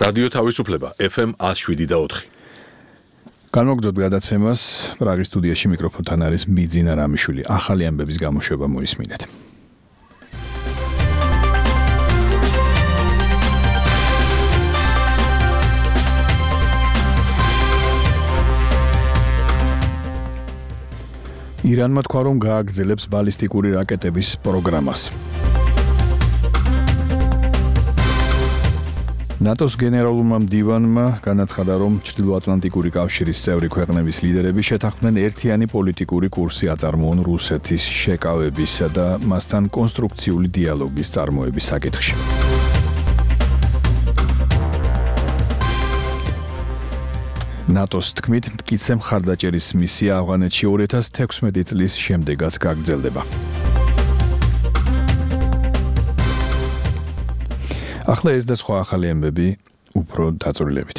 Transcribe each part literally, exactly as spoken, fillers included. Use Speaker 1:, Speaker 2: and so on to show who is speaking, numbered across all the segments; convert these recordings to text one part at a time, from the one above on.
Speaker 1: რადიო თავისუფლება ეფ ემ one oh seven და four.
Speaker 2: განმოგრძოთ გადაცემას პრაღის სტუდიაში მიკროფონთან არის ბიძინა რამიშვილი. ახალი ამბების გამოშვება მოისმინეთ. ირანმა თქვა, რომ გააგრძელებს ბალისტიკური რაკეტების პროგრამას. ნატოს გენერალურმა მდივანმა განაცხადა, რომ ჩრდილოატლანტიკური კავშირის წევრი ქვეყნების ლიდერები შეთანხმდნენ ერთიანი პოლიტიკური კურსი აწარმოონ რუსეთის შეკავებისა და მასთან კონსტრუქციული დიალოგის წარმოების საკითხში. ნატოს თქმით, მტკიცე მხარდაჭერის მისია ავღანეთში two thousand sixteen წლის შემდეგაც გაგრძელდება. ახლა ეს და სხვა ახალი ამბები უფრო დაწვრილებით.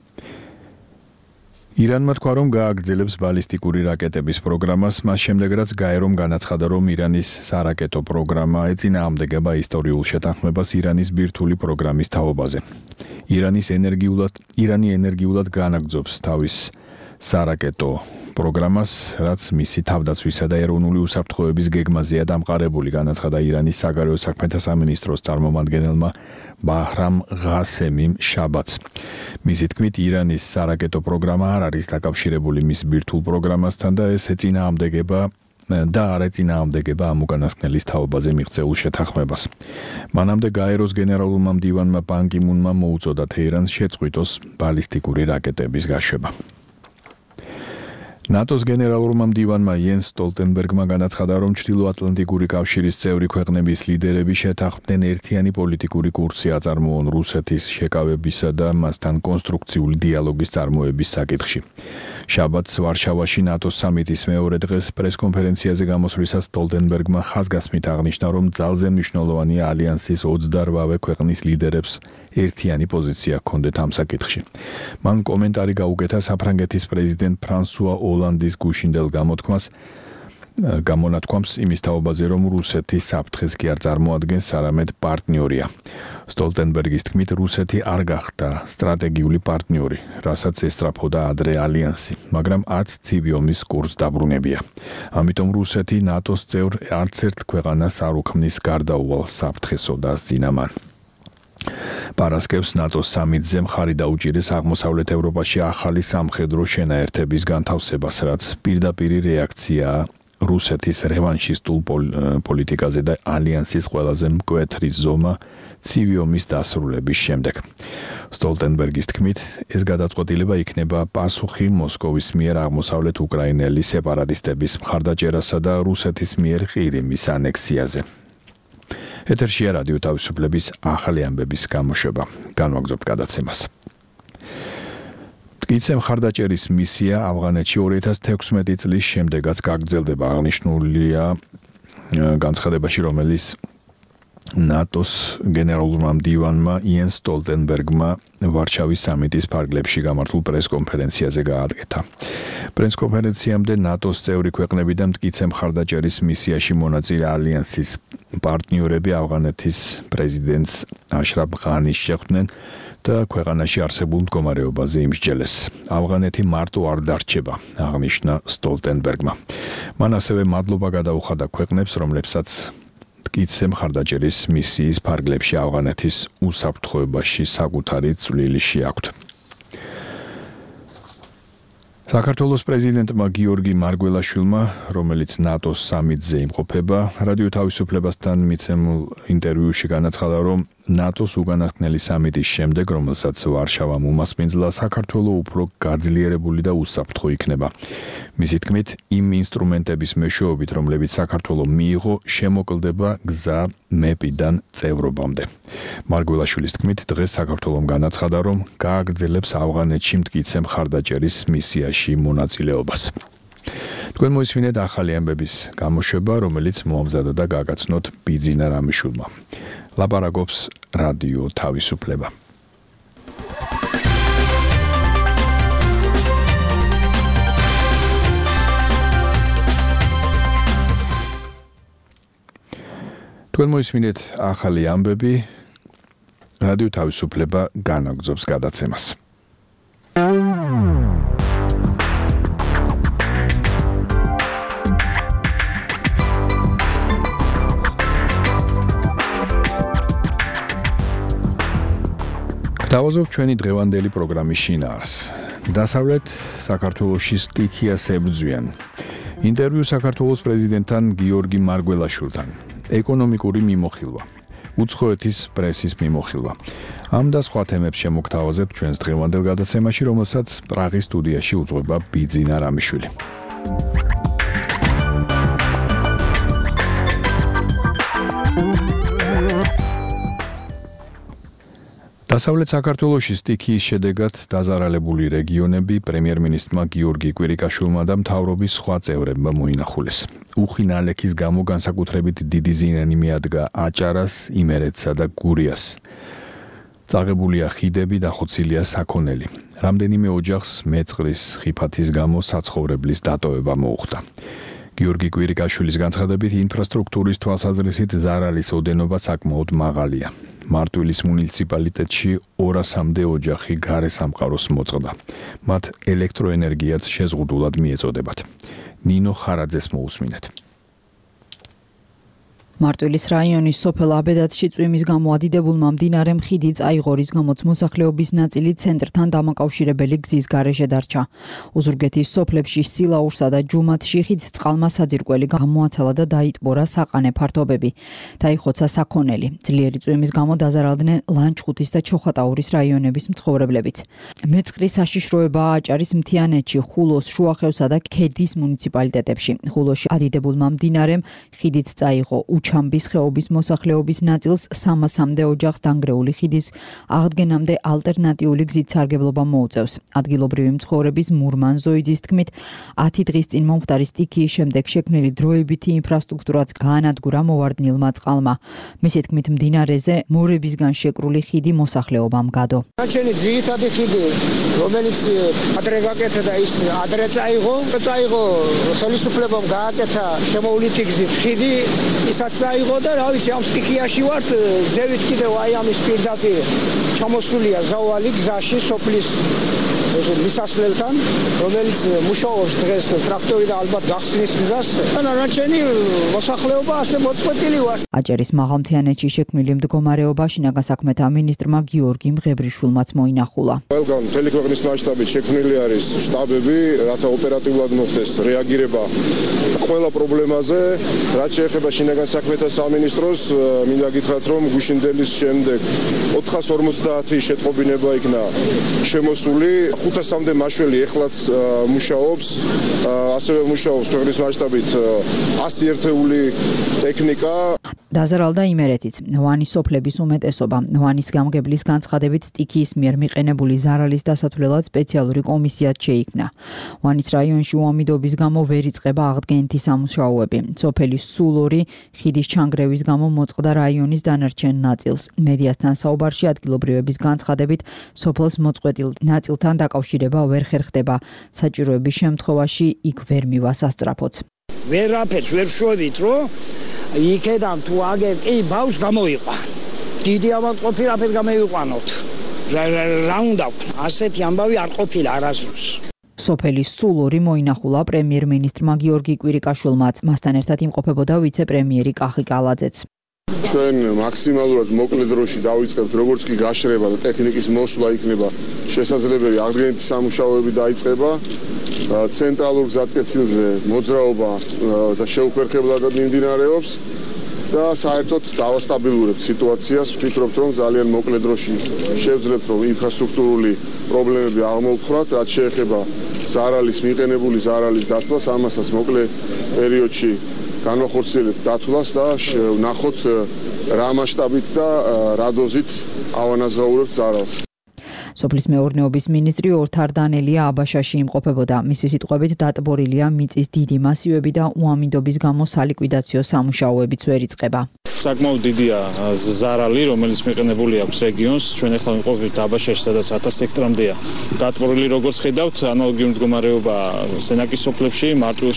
Speaker 2: ირანმა თქვა, რომ გააგრძელებს ბალისტიკური რაკეტების პროგრამას, მას შემდეგ რაც გაერომ განაცხადა, რომ ირანის სარაკეტო პროგრამა ეწინააღმდეგება ისტორიულ შეთანხმებას ირანის ბირთვული პროგრამის თაობაზე. ირანის ენერგიულად ირანი ენერგიულად განაგრძობს თავის სარაკეტო პროგრამას, რაც მისი თავდაცვისა და ეროვნული უსაფრთხოების გეგმაზეა დამყარებული, განაცხადა ირანის საგარეო საქმეთა სამინისტროს წარმომადგენელმა ბაჰრამ ღასემიმ შაბათს. მისი თქმით, ირანის სარაკეტო პროგრამა არ არის დაკავშირებული მის ბირთვულ პროგრამასთან და ეს ეწინააღმდეგება და არ ეწინააღმდეგება ამ უკანასკნელის თაობაზე მიღწეულ შეთანხმებას. მანამდე გაეროს გენერალურმა მდივანმა ბან კი მუნმა მოუწოდა თეირანს შეწყვიტოს ბალისტიკური რაკეტების გაშვება. ნატოს გენერალურმა მდივანმა იენს სტოლტენბერგმა განაცხადა, რომ ჩრდილოატლანტიკური კავშირის წევრი ქვეყნების ლიდერები შეთანხმდნენ ერთიანი პოლიტიკური კურსი აწარმოონ რუსეთის შეკავებისა და მასთან კონსტრუქციული დიალოგის წარმოების საკითხში. შაბათს ვარშავაში ნატოს სამიტის მეორე დღეს პრესკონფერენციაზე გამოსვლისას სტოლტენბერგმა ხაზგასმით აღნიშნა, რომ ძალზე მნიშვნელოვანია ალიანსის ოცდაოთხ ქვეყნის ლიდერებს ერთიანი პოზიცია ჰქონდეთ ამ საკითხში. მან კომენტარი გაუკეთა საფრანგეთის პრეზიდენტ ფრანსუა ოლანდის გუშინდელ გამოთქმას გამონათქვამს იმის თაობაზე, რომ რუსეთი საფრთხეს კი არ წარმოადგენს, არამედ პარტნიორია. სტოლტენბერგის თქმით, რუსეთი არ გახდა სტრატეგიული პარტნიორი, რასაც ესწრაფოდა ადრე ალიანსი, მაგრამ არც ცივი ომის კურსს დაბრუნებია. ამიტომ რუსეთი ნატოს წევრ არც ერთ ქვეყანას არ უქმნის გარდაუვალ საფრთხესო დასძინამან. პარასკევს ნატოს სამიტზე მხარი დაუჭირეს აღმოსავლეთ ევროპაში ახალი სამხედრო შენაერთების განთავსებას, რაც პირდაპირი რეაქციაა რუსეთის რევანშისტულ პოლიტიკაზე და ალიანსის ყველაზე მკვეთრი ზომა ცივი ომის დასრულების შემდეგ. სტოლტენბერგის თქმით, ეს გადაწყვეტილება იქნება პასუხი მოსკოვის მიერ აღმოსავლეთ უკრაინელი სეპარატისტების მხარდაჭერასა და რუსეთის მიერ ყირიმის ანექსიაზე. ეთერშია რადიო თავისუფლების ახალი ამბების გამოშვება. განვაგრძობთ გადაცემას. მტკიცე მხარდაჭერის მისია ავღანეთში two thousand sixteen წლის შემდეგაც გაგრძელდება, აღნიშნულია განცხადებაში, რომელიც ნატოს გენერალურმა მდივანმა იენს სტოლტენბერგმა ვარშავის სამიტის ფარგლებში გამართულ პრესკონფერენციაზე გააკეთა. პრესკონფერენციამდე ნატოს წევრი ქვეყნები და მტკიცე მხარდაჭერის მისიაში მონაწილე ალიანსის პარტნიორები ავღანეთის პრეზიდენტს აშრაფ ღანის შეხვდნენ და ქვეყანაში არსებულ მდგომარეობაზე იმსჯელეს. ავღანეთი მარტო არ დარჩება, აღნიშნა სტოლტენბერგმა. მან ასევე მადლობა გადაუხადა ქვეყნებს, რომლებსაც მტკიცე მხარდაჭერის მისიის ფარგლებში ავღანეთის უსაფრთხოებაში საკუთარი წვლილი შეაქვთ. საქართველოს პრეზიდენტმა გიორგი მარგველაშვილმა, რომელიც ნატოს სამიტზე იმყოფება, რადიო თავისუფლებასთან მიცემულ ინტერვიუში განაცხადა, რომ ნატოს უკანასკნელი სამიტის შემდეგ, რომელსაც ვარშავამ უმასპინძლა, საქართველო უფრო გაძლიერებული და უსაფრთხო იქნება. მისი თქმით, იმ ინსტრუმენტების მეშვეობით, რომლებიც საქართველო მიიღო, შემოკლდება გზა მეპიდან წევრობამდე. მარგველაშვილის თქმით, დღეს საქართველომ განაცხადა, რომ გააგრძელებს ავღანეთში მტკიცე მხარდაჭერის მისიაში მონაწილეობას. თქვენ მოისმინეთ ახალი ამბების გამოშვება, რომელიც მოამზადა და გაგაცნოთ ბიძინა რამიშვილმა. ლაპარაკობს რადიო თავისუფლება. თქვენ მოისმინეთ ახალი ამბები, რადიო თავისუფლება განაგრძობს გადაცემას. დავაზობ ჩვენი დღევანდელი პროგრამის შინაარს. დასავლეთ საქართველოში სტიქიას ებრძვიან. ინტერვიუ საქართველოს პრეზიდენტთან გიორგი მარგველაშვილთან. ეკონომიკური მიმოხილვა. უცხოეთის პრესის მიმოხილვა. ამ და სხვა თემებს შემოგთავაზებთ ჩვენს დღევანდელ გადაცემაში, რომელსაც პრაღის სტუდიაში უძღვება ბიძინა რამიშვილი. დასავლეთ საქართველოში სტიქიის შედეგად დაზარალებული რეგიონები პრემიერ-მინისტრმა გიორგი კვირიკაშვილმა და მთავრობის სხვა წევრებმა მოინახულეს. უხი ნალექის გამო განსაკუთრებით დიდი ზიანი მიადგა აჭარას, იმერეთსა და გურიას. წაღებულია ხიდები, დახოცილია საქონელი. რამდენიმე ოჯახს მეწყრის ხიფათის გამო საცხოვრებლის დატოვება მოუხდა. გიორგი კვირიკაშვილის განცხადებით, ინფრასტრუქტურის თვალსაზრისით ზარალის ოდენობა საკმაოდ მაღალია. მარტვილის მუნიციპალიტეტში ორასამდე ოჯახი გარე სამყაროს მოწყდა. მათ ელექტროენერგიაც შეზღუდულად მიეწოდებათ. ნინო ხარაძეს მოусმინეთ.
Speaker 3: მარტვილის რაიონის სოფელ აბედათში წვიმის გამო ადიდებულმა მდინარემ ხიდი წაიღორის, გამოც მოსახლეობის ნაწილი ცენტრთან დამაკავშირებელი გზის გარეშე დარჩა. ოზურგეთის სოფლებში სილაურსა და ჯუმათში ხიდ წყალმა საძირკველი გამოაცალა და დაიტბორა საყანე ფართობები. დაიხოცა საქონელი. ძლიერი წვიმის გამო დაზარალდნენ ლანჩხუთის და ჩოხატაურის რაიონების მცხოვრებლებიც. მეწყრის საშიშროებაა აჭარის მთიანეთში, ხულოს, შუახევსა და ქედის მუნიციპალიტეტებში. ხულოში ადიდებულმა მდინარემ ხიდით წაიღო ჩამბის ხეობის მოსახლეობის ნაწილს სამასამდე ოჯახს დანგრეული ხიდის აღდგენამდე ალტერნატიული გზით სარგებლობა მოუწევს. ადგილობრივი მცხოვრების მურმან ზოიძის თქმით, ათი დღის წინ მომხდარი სტიქიის შემდეგ შექმნილი დროებითი ინფრასტრუქტურაც გაანადგურა მოვარდნილმა წყალმა. მისი თქმით, მდინარეზე მორებისგან შეკრული ხიდი მოსახლეობამ გადო.
Speaker 4: ნაჩვენი ძირითადი ხიდი, რომელიც ადრე გაკეთა და ის ადრე წაიღო, წაიღო ხელისუფლებამ გააკეთა შემოვლითი გზით ხიდი, ისაც წაიღო და რა ვიცი, ამ სტიქიაში ვართ, ზევით კიდევ აი ამის პირდაპირ ჩამოსულია ზავალი გზაში სოფლის მისასვლელთან, რომელიც მუშაობს დღეს ტრაქტორი და ალბათ გახსნის გზას. და ნაჩვენი მოსახლეობა ასე მოწყვეტილი ვარ.
Speaker 3: აჭარის მაღალმთიანეთში შექმნილი მდგომარეობა შინაგან საქმეთა მინისტრმა გიორგი მღებრიშვილმაც მოინახულა.
Speaker 5: ყველგან მთელი ქვეყნის მასშტაბით შექმნილი არის შტაბები, რათა ოპერატიულად მოხდეს რეაგირება ყველა პრობლემაზე, რაც შეეხება შინაგან საქმეთა სამინისტროს. მინდა გითხრათ, რომ გუშინდელის შემდეგ ოთხას ორმოცდაათი შეტყობინება იქნა შემოსული. ხუთასამდე მაშველი ეხლაც მუშაობს, ასევე მუშაობს ქვეყნის მასშტაბით ასი ერთეული ტექნიკა.
Speaker 3: დაზარალდა იმერეთიც. ვანის სოფლების უმეტესობა. ვანის გამგებლის განცხადებით, სტიქიის მიერ მიყენებული ზარალის დასათვლელად სპეციალური კომისიაც შეიქმნა. ვანის რაიონში უამიდობის გამო ვერ იწყება აღდგენითი სამუშაოები. სოფელი სულორი ხიდის ჩანგრევის გამო მოწყდა რაიონის დანარჩენ ნაწილს. მედიასთან საუბარში ადგილობრივების განცხადებით, სოფელს მოწყვეტილ ნაწილთან დაკავშირება ვერ ხერხდება. საჭიროების შემთხვევაში იქ ვერ მივა სასწრაფოც.
Speaker 4: ვერაფერს ვერ შევით, რომ იქედან თუ აგერ კი ბავს გამოიყვან. დიდი ავადმყოფი რაფერ გამოვიყვანოთ. რა უნდა ვქნა? ასეთი ამბავი არ ყოფილა არასდროს.
Speaker 3: სოფელი სულორი მოინახულა პრემიერ-მინისტრმა გიორგი კვირიკაშვილმაც, მასთან ერთად იმყოფებოდა ვიცე-პრემიერი კახი კალაძეც.
Speaker 5: ჩვენ მაქსიმალურად მოკლე დროში დავიწყებთ, როგორც კი გაშრება და ტექნიკის მოსვლა იქნება შესაძლებელი, აღდგენითი სამუშაოები დაიწყება. ცენტრალურ გზატკეცილზე მოძრაობა და შეუქვერხებლად მიმდინარეობს და საერთოდ დავასტაბილურებთ სიტუაციას. ვფიქრობთ, რომ ძალიან მოკლე დროში შევძლებთ, რომ ინფრასტრუქტურული პრობლემები აღმოვხვრათ, რაც შეეხება ზარალის მიყენებული ზარალის დათვლას, ამასაც მოკლე პერიოდში განვახორციელებთ დათვლას და ვნახოთ რა მასშტაბით და რა დოზით ავანაზღაურებთ ზარალს.
Speaker 3: სოფლის მეურნეობის მინისტრი ორთარდანელია აბაშაში იმყოფებოდა. მისი სიტყვებით, დატბორილია მიწის დიდი მასივები და უამინდობის გამო სალიკვიდაციო სამუშაოებიც ვერ იწყება.
Speaker 6: საკმაოდ დიდია ზარალი, რომელიც მიყენებული აქვს რეგიონს. ჩვენ ახლა ვიმყოფებით აბაშაში, სადაც ათას ჰექტრამდეა დატბორილი, როგორც ხედავთ, ანალოგიური მდგომარეობა სენაკის სოფლებში, მარტვილში.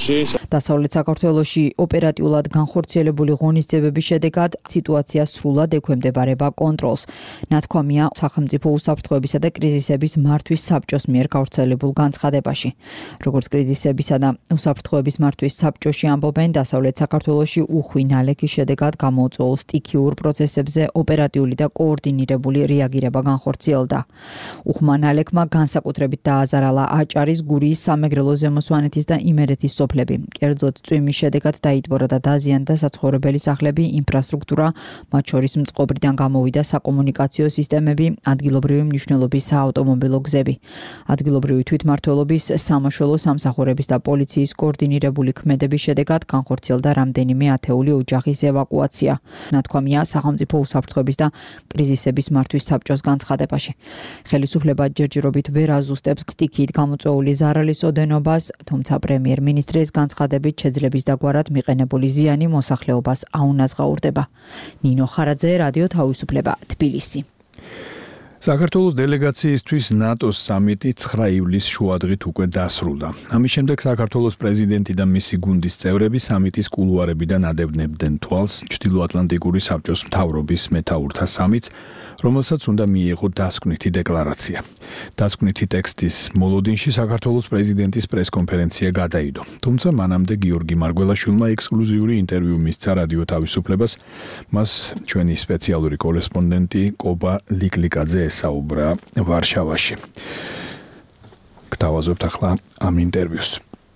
Speaker 3: დასავლეთ საქართველოში ოპერატიულად განხორციელებული ღონისძიებების შედეგად სიტუაცია სრულად ექვემდებარება კონტროლს. ნათქვამია სახელმწიფო უსაფრთხოებისა და კრიზისების მართვის საბჭოს მიერ გავრცელებულ განცხადებაში. როგორც კრიზისებისა და უსაფრთხოების მართვის საბჭოში ამბობენ, დასავლეთ საქართველოში უხვი ნალექის შედეგად გამოუწვეულ სტიქიურ პროცესებზე ოპერატიული და კოორდინირებული რეაგირება განხორციელდა. უხვმა ნალექმა განსაკუთრებით დააზარალა აჭარის, გურიის, სამეგრელო ზემო სვანეთის და იმერეთის სოფლები. კერძოდ წვიმის შედეგად დაიტბორა და დაზიანდა საცხოვრებელი სახლები, ინფრასტრუქტურა, მათ შორის მწყობრიდან გამოვიდა საკომუნიკაციო სისტემები, ადგილობრივი მნიშვნელობის საავტომობილო გზები. ადგილობრივი თვითმმართველობის, სამაშველო სამსახურების და პოლიციის კოორდინირებული ქმედების შედეგად განხორციელდა რამდენიმე ათეული ოჯახის ევაკუაცია. ნათქვამია სახელმწიფო უსაფრთხოების და კრიზისების მართვის საბჭოს განცხადებაში. ხელისუფლება ჯერჯერობით ვერ აზუსტებს სტიქიით გამოწვეული ზარალის ოდენობას, თუმცა პრემიერ-მინისტრის განცხადებით შეძლების დაგვარად მიყენებული ზიანი მოსახლეობას აუნაზღაურდება. ნინო ხარაძე, რადიო თავისუფლება, თბილისი.
Speaker 2: საქართველოს დელეგაციისთვის ნატოს სამიტი ცხრა ივლისს შუადღით უკვე დასრულდა. ამის შემდეგ საქართველოს პრეზიდენტი და მისი გუნდის წევრები სამიტის კულუარებიდან ადევნებდნენ თვალს ჩრდილოატლანტიკური საბჭოს მთავრობის მეთაურთა სამიტს, რომელსაც უნდა მიიღო დასკვნითი დეკლარაცია. დასკვნითი ტექსტის მოლოდინში საქართველოს პრეზიდენტის პრესკონფერენცია გადაიდო. თუმცა მანამდე გიორგი მარგველაშვილმა ექსკლუზიური ინტერვიუ მისცა რადიო თავისუფლებას, მას ჩვენი სპეციალური კორესპონდენტი კობა ლიკლიკაძე ესაუბრა ვარშავაში. გთავაზობთ ახლა ამ ინტერვიუს.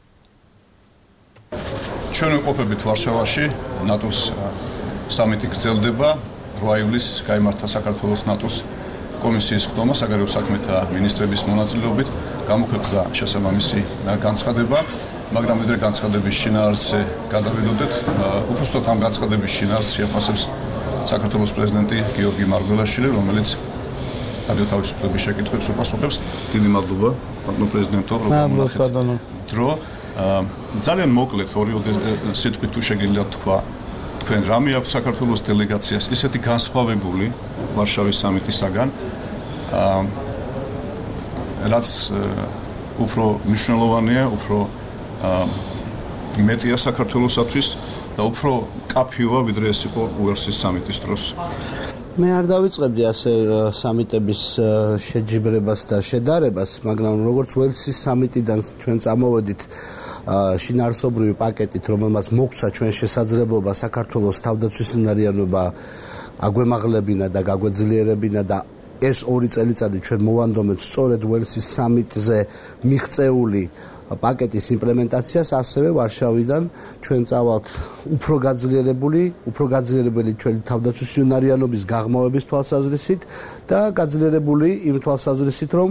Speaker 7: ჩვენ ვიმყოფებით ვარშავაში, ნატოს სამიტი გრძელდება. რვა ივლისს გაიმართა საქართველოს ნატოს კომისიის ხდომა საგარეო საქმეთა მინისტრების მონაწილეობით, გამოქვეყნდა შესაბამისი განცხადება, მაგრამ ვიდრე განცხადების შინაარსზე გადავიდოდეთ, უბრალოდ ამ განცხადების შინაარსს შეაფასებს საქართველოს პრეზიდენტი გიორგი მარგველაშვილი, რომელიც რადიო თავისუფლების შეკითხვებს უპასუხებს. დიდი მადლობა, ბატონო პრეზიდენტო, რომ გამონახეთ დრო. ძალიან მოკლედ ორი სიტყვით თუ შეგიძლიათ თქვა, თქვენ რამე აქვს საქართველოს დელეგაციას ისეთი განსხვავებული ვარშავის სამიტისაგან, რაც უფრო მნიშვნელოვანია, უფრო მეტია საქართველოსათვის და უფრო კაფეოა, ვიდრე ეს იყო უელსის სამიტის დროს.
Speaker 8: მე არ დავიწყებდი ასე სამიტების შეჯიბრებას და შედარებას, მაგრამ როგორც უელსის სამიტიდან ჩვენ წამოვედით შინაარსობრივი პაკეტით, რომელმაც მოგცა ჩვენ შესაძლებლობა საქართველოს თავდაცვის უნარიანობა აგვემაღლებინა და გაგვეძლიერებინა და ეს ორი წელიწადი ჩვენ მოვანდომეთ სწორედ უელსის სამიტზე მიღწეული პაკეტის იმპლემენტაციას, ასევე ვარშავიდან ჩვენ წავალთ უფრო გაძლიერებული, უფრო გაძლიერებული ჩვენი თავდაცვის უნარიანობის გაღრმავების თვალსაზრისით და გაძლიერებული იმ თვალსაზრისით, რომ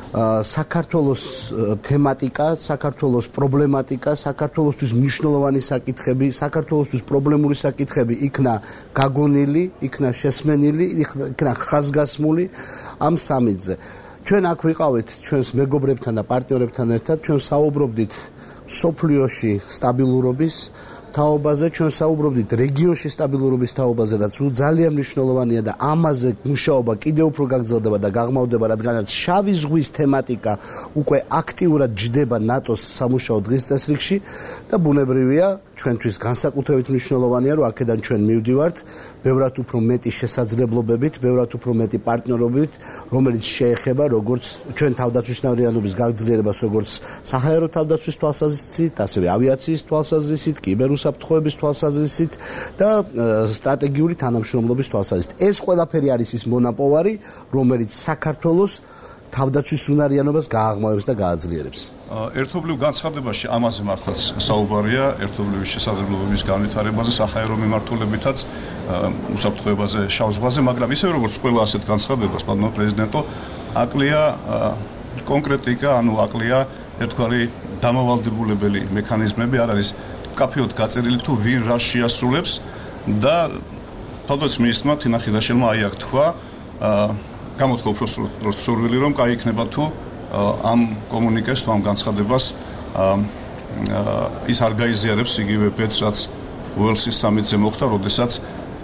Speaker 8: საქართველოს თემატიკა, საქართველოს პრობლემატიკა, საქართველოსთვის მნიშვნელოვანი საკითხები, საქართველოსთვის პრობლემური საკითხები იქნა გაგონილი, იქნა შესმენილი, იქნა ხაზგასმული ამ სამიტზე. ჩვენ აქ ვიყავით ჩვენს მეგობრებთან და პარტნიორებთან ერთად, ჩვენ საუბრობდით სოფლიოში სტაბილურობის თაობაზე, ჩვენ საუბრობდით რეგიონში სტაბილურობის თაობაზე, რაც ძალიან მნიშვნელოვანია და ამაზე მუშაობა კიდევ უფრო გაგრძელდება და გაღრმავდება, რადგანაც შავი ზღვის თემატიკა უკვე აქტიურად ჯდება ნატოს სამუშაო დღის წესრიგში და ბუნებრივია, ჩვენთვის განსაკუთრებით მნიშვნელოვანია, რომ აქედან ჩვენ მივდივართ ბევრად უფრო მეტი შესაძლებლობებით, ბევრად უფრო მეტი პარტნიორობით, რომელიც შეეხება როგორც ჩვენ თავდაცვის უნარიანობის გაგძლიერებას, როგორც საჰაერო თავდაცვის თვალსაზრისით, ასევე ავიაციის თვალსაზრისით, კიბერუსაფრთხოების თვალსაზრისით და სტრატეგიული თანამშრომლობის თვალსაზრისით. ეს ყველაფერი არის ის მონაპოვარი, რომელიც საქართველოს თავდაცვის უნარიანობას გააღრმავებს და გააძლიერებს.
Speaker 7: ერთობლივ განცხადებაში ამაზე მართლაც საუბარია, ერთობლივი შესაძლებლობების განვითარებაზე, საჰაერო მიმართულებითაც, უსაფრთხოებაზე, შავ ზღვაზე, მაგრამ ისე როგორც ყველა ასეთ განცხადებას, ბატონო პრეზიდენტო, აკლია კონკრეტიკა, ანუ აკლია ერთგვარი დამავალდებულებელი მექანიზმები, არ არის კაფეოდ გაწერილი თუ ვინ რა შეასრულებს და თავდაცვის მინისტრმა თინა ხიდაშელმა აი აქ თქვა, გამოთქვა უფრო სურვილი, რომ კაი იქნება თუ ამ კომუნიკეს თუ ამ განცხადებას ის არ გაიზიარებს იგივე ბედს, რაც უელსის სამიტზე მოხდა, როდესაც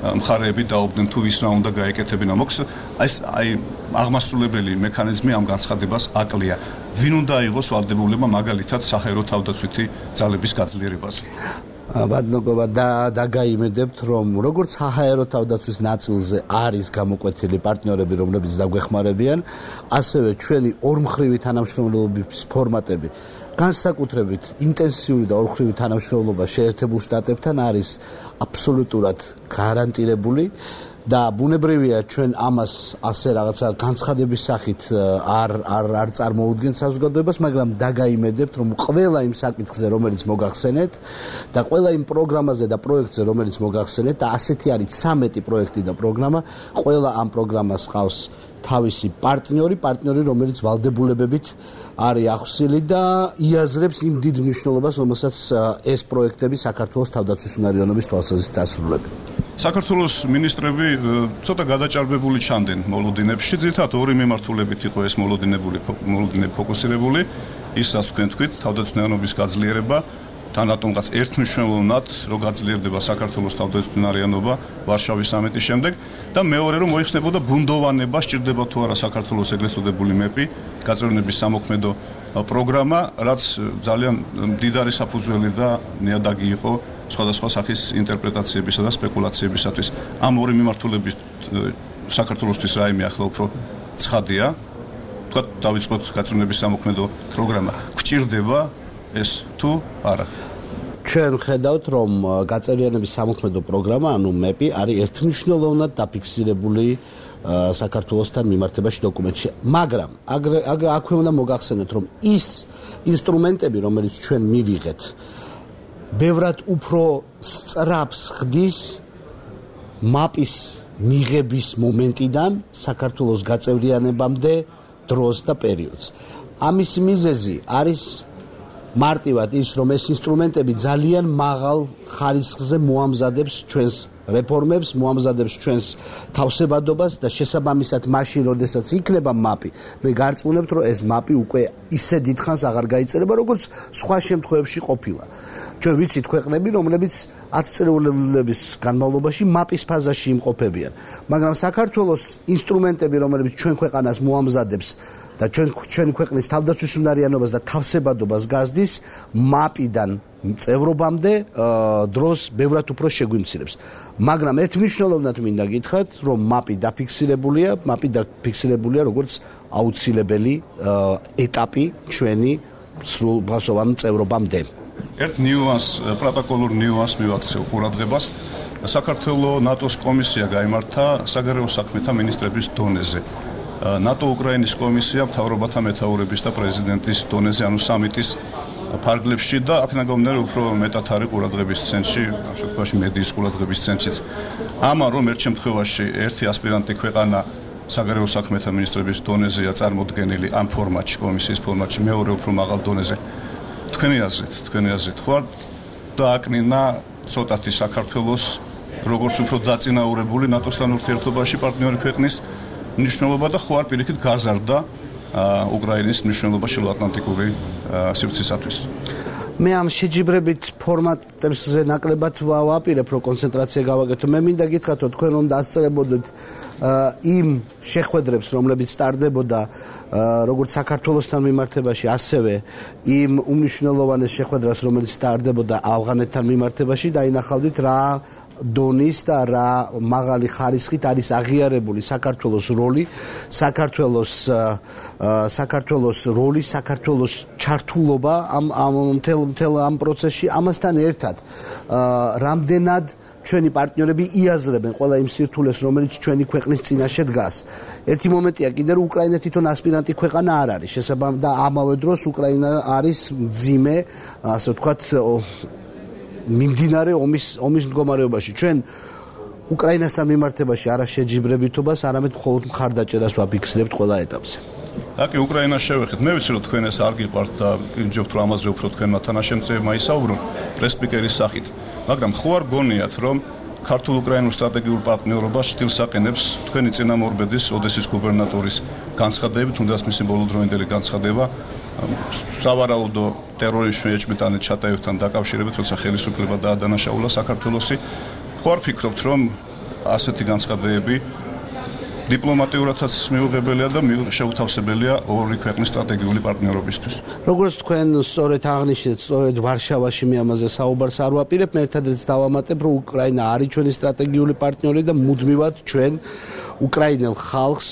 Speaker 7: მხარეები დაობდნენ თუ ვის რა უნდა გაეკეთებინა. მოკლედ ეს აი აღმასრულებელი მექანიზმი ამ განცხადებას აკლია. ვინ უნდა აიღოს ვალდებულება მაგალითად საჰაერო თავდაცვითი ძალების გაძლიერებაზე?
Speaker 8: ბატონობა და დაგაიმედებთ რომ როგორც საჰაერო თავდაცვის ნაწილზე არის გამოკვეთილი პარტნიორები რომლებიც დაგვეხმარებიან, ასევე ჩვენი ორმხრივი თანამშრომლობის ფორმატები განსაკუთრებით ინტენსიური და ორმხრივი თანამშრომლობა შეერთებულ შტატებთან არის აბსოლუტურად გარანტირებული და ბუნებრივია ჩვენ ამას ასე რაღაცა განცხადების სახით არ არ არ წარმოუდგენთ საზოგადოებას, მაგრამ დაგაიმედებთ რომ ყველა იმ საკითხზე რომელიც მოგახსენეთ და ყველა იმ პროგრამაზე და პროექტზე რომელიც მოგახსენეთ და ასეთი არის ცამეტი პროექტი და პროგრამა, ყველა ამ პროგრამას ყავს თავისი პარტნიორი, პარტნიორი რომელიც ვალდებულებებით არის ახსილი და იაზრებს იმ დიდ მნიშვნელობას, რომელსაც ეს პროექტები საქართველოს თავდაცვის უნარიანობის თვალსაზრისით ასრულებენ.
Speaker 7: საქართველოს ministrები ცოტა გადაჭარბებული ჩანდნენ მოლოდინებში, ძირითადად ორი მიმართულებით იყო ეს მოლოდინებული მოლოდინები ფოკუსირებული, ის ასე თქვენ თქვით, თავდაცვის უნარიანობის გაძლიერება, თან რატომღაც ერთმნიშვნელოვნად რო გაძლიერდება საქართველოს თავდაცვის უნარიანობა ვარშავის სამიტის შემდეგ და მეორე რომ მოიხსნებოდა ბუნდოვანება, სჭირდება თუ არა საქართველოს ეგრეთ წოდებული მეპი, გაწევრიანების სამოქმედო პროგრამა, რაც ძალიან მდიდარი საფუძველი და ნიადაგი იყო სხვადასხვა სახის ინტერპრეტაციებისა და სპეკულაციებისათვის. ამ ორი მიმართულებით საქართველოსთვის რაიმე ახლა უფრო ცხადია. თქვა დავიწყოთ გაწევრიანების სამოქმედო პროგრამა. გვჭირდება ეს თუ არა?
Speaker 8: ჩვენ ხედავთ რომ გაწევრიანების სამოქმედო პროგრამა, ანუ მეპი არის ერთმნიშვნელოვნად დაფიქსირებული საქართველოსთან მიმართებაში დოკუმენტში, მაგრამ აქვე უნდა მოგახსენოთ რომ ის ინსტრუმენტები რომელიც ჩვენ მივიღეთ ბევრად უფრო სწრაფს ხდის მაპის მიღების მომენტიდან საქართველოს გაწევრიანებამდე დროს და პერიოდს. ამის მიზეზი არის მარტივად ის რომ ეს ინსტრუმენტები ძალიან მაღალ ხარისხზე მოამზადებს ჩვენს რეფორმებს, მოამზადებს ჩვენს თავსებადობას და შესაბამისად მაშინ როდესაც იქნება მაპი, მე გარწმუნებთ რომ ეს მაპი უკვე ისე დიდხანს აღარ გაიწერება როგორც სხვა შემთხვევებში ყოფილა. ჩვენ ვიცით ქვეყნები რომლებიც ათი წელიწადის განმავლობაში მაპის ფაზაში იმყოფებიან, მაგრამ საქართველოს ინსტრუმენტები რომლებიც ჩვენ ქვეყანას მოამზადებს და ჩვენ ჩვენი ქვეყნის თავდაცვის უნარიანობას და თავსებადობას გაზდის მაპიდან წევრობამდე დროს ბევრად უფრო შეგვიმცირებს. მაგრამ ერთმნიშვნელოვნად მინდა გითხრათ, რომ მაპი დაფიქსირებულია, მაპი დაფიქსირებულია როგორც აუცილებელი ეტაპი ჩვენი სრულფასოვან წევრობამდე.
Speaker 7: ერთ ნიუანს, პროტოკოლურ ნიუანს მივაქცევ ყურადღებას. საქართველოს ნატოს კომისია გაიმართა საგარეო საქმეთა მინისტრების დონეზე. ნატო-უკრაინის კომისია მთავრობათა მეთაურების და პრეზიდენტის დონეზე, ანუ სამიტის ფარგლებში და აქედან გამომდინარე უფრო მეტად არის ყურადღების ცენტრში, ასე ვთქვათ, მედიის ყურადღების ცენტრშიც. ამან რომ ერთ შემთხვევაში ერთი ასპირანტი ქვეყანა საგარეო საქმეთა მინისტრების დონეზეა წარმოდგენილი ამ ფორმატში, კომისიის ფორმატში, მეორე უფრო მაღალ დონეზე. თქვენი აზრით, თქვენი აზრით ხარ დააკნინა ცოტათი საქართველოს როგორც უფრო დაწინაურებული ნატოსთან ურთიერთობაში პარტნიორი ქვეყნის მნიშვნელობა და ხო არ პირიქით გაზარდა უკრაინის მნიშვნელობა შილოატლანტიკური სივრცისათვის.
Speaker 8: მე ამ შეჯიბრებით ფორმატებზე ნაკლებად ვაპირებ რომ კონცენტრაცია გავაკეთო. მე მინდა გითხრათ რომ თქვენ უნდა ასწრებოდეთ იმ შეხვედრებს რომლებიც სტარდებოდა როგორც საქართველოსთან მიმართებაში, ასევე იმ უმნიშვნელოვანეს შეხვედრას რომელიც სტარდებოდა ავღანეთთან მიმართებაში და ინახავდით რა დონის და რა მაღალი ხარისხით არის აღიარებული საქართველოს როლი, საქართველოს საქართველოს როლი, საქართველოს ჩართულობა ამ ამ მთელ მთელ ამ პროცესში. ამასთან ერთად რამდენად ჩვენი პარტნიორები იაზრებენ ყველა იმ სირთულეს, რომელიც ჩვენი ქვეყნის წინაშე დგას. ერთი მომენტია კიდე რომ უკრაინა თვითონ ასპირანტი ქვეყანა არ არის, შესაბამისად და ამავე დროს უკრაინა არის მძიმე, ასე ვთქვათ, მიმდინარე ომის ომის მდგომარეობაში. ჩვენ უკრაინასთან მიმართებაში არა შეჯიბრებითობას, არამედ მხოლოდ მხარდაჭერას ვაფიქსირებთ ყველა ეტაპზე.
Speaker 7: აკი უკრაინას შევეხეთ. მე ვიცი რომ თქვენ ეს არ გიყვართ და გინჯობთ რომ ამაზე უფრო თქვენმა თანაშემწეებმა ისაუბრონ პრესპიკერის სახით. მაგრამ ხო არ გონიათ რომ ქართულ-უკრაინულ სტრატეგიულ პარტნიორობას სტილს აყენებს თქვენი წინამორბედის ოდესის გუბერნატორის განცხადებები, თუნდაც მისი ბოლოდროინდელი განცხადება სავარაუდო ტერორისტული ეჭვმიტანილ ჩატაევთან დაკავშირებით, როცა ხელისუფლება დაადანაშაულა საქართველოსი. ხო არ ფიქრობთ რომ ასეთი განცხადებები დიპლომატიურადაც მიუღებელია და შეუთავსებელია ორი ქვეყნის სტრატეგიული პარტნიორობისთვის.
Speaker 8: როგორც თქვენ სწორედ აღნიშნეთ, სწორედ ვარშავაში მე ამაზე საუბარს არ ვაპირებ, მე ერთადერთს დავამატებ, რომ უკრაინა არის ჩვენი სტრატეგიული პარტნიორი და მუდმივად ჩვენ უკრაინელ ხალხს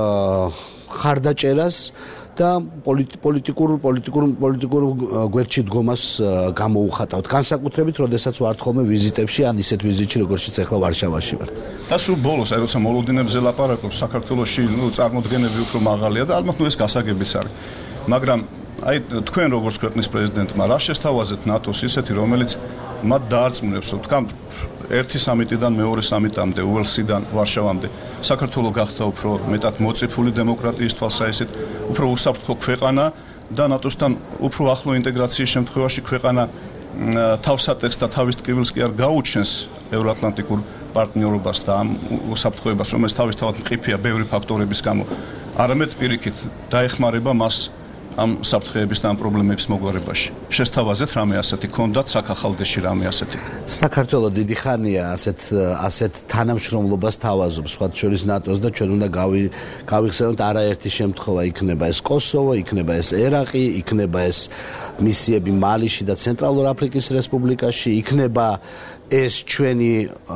Speaker 8: ხარდაჭერას და პოლიტიკურ პოლიტიკურ პოლიტიკურ გვერდში დგომას გამოუხატავთ. განსაკუთრებით, როდესაც ვართ ხოლმე ვიზიტებში, ან ისეთ ვიზიტში, როგორციც ახლა ვარშავაში ვართ.
Speaker 7: და სულ ბოლოს, აი როცა მოლოდინებზე ლაპარაკობ, საქართველოში ნუ წარმოდგენები უფრო მაღალია და ალბათ ნუ ეს გასაგებიც არის. მაგრამ აი თქვენ როგორც ქვეყნის პრეზიდენტმა რა შესთავაზეთ ნატოს ისეთი, რომელიც მათ დაარწმუნებს, რომ თქვენ ერთი სამიტიდან მეორე სამიტამდე, უელსიდან ვარშავამდე, საქართველო გახდა უფრო მეტად მოწიფული დემოკრატიის თვალსაჩინით, უფრო უსაფრთხო ქვეყანა და ნატოსთან უფრო ახლო ინტეგრაციის შემთხვევაში ქვეყანა თავსატეხს და თავის ტკივილს კი არ გაუჩენს ევროატლანტიკურ პარტნიორობას და ამ უსაფრთხოებას, რომელიც თავისთავად მყიფეა ბევრი ფაქტორების გამო, არამედ პირიქით დაეხმარება მას ამ საფრთხეების და ამ პრობლემების მოგვარებაში. შესთავაზეთ რამე ასეთი ქონდათ საქახალდეში რამე ასეთი.
Speaker 8: საქართველოს დიდი ხანია ასეთ ასეთ თანამშრომლობას თავაზობს, სხვა შორის ნატოს და ჩვენ უნდა გავიხსენოთ არაერთი შემთხვევა, იქნება ეს კოსოვო, იქნება ეს ერაყი, იქნება ეს მისიები მალიში და ცენტრალურ აფრიკის რესპუბლიკაში, იქნება ეს ჩვენი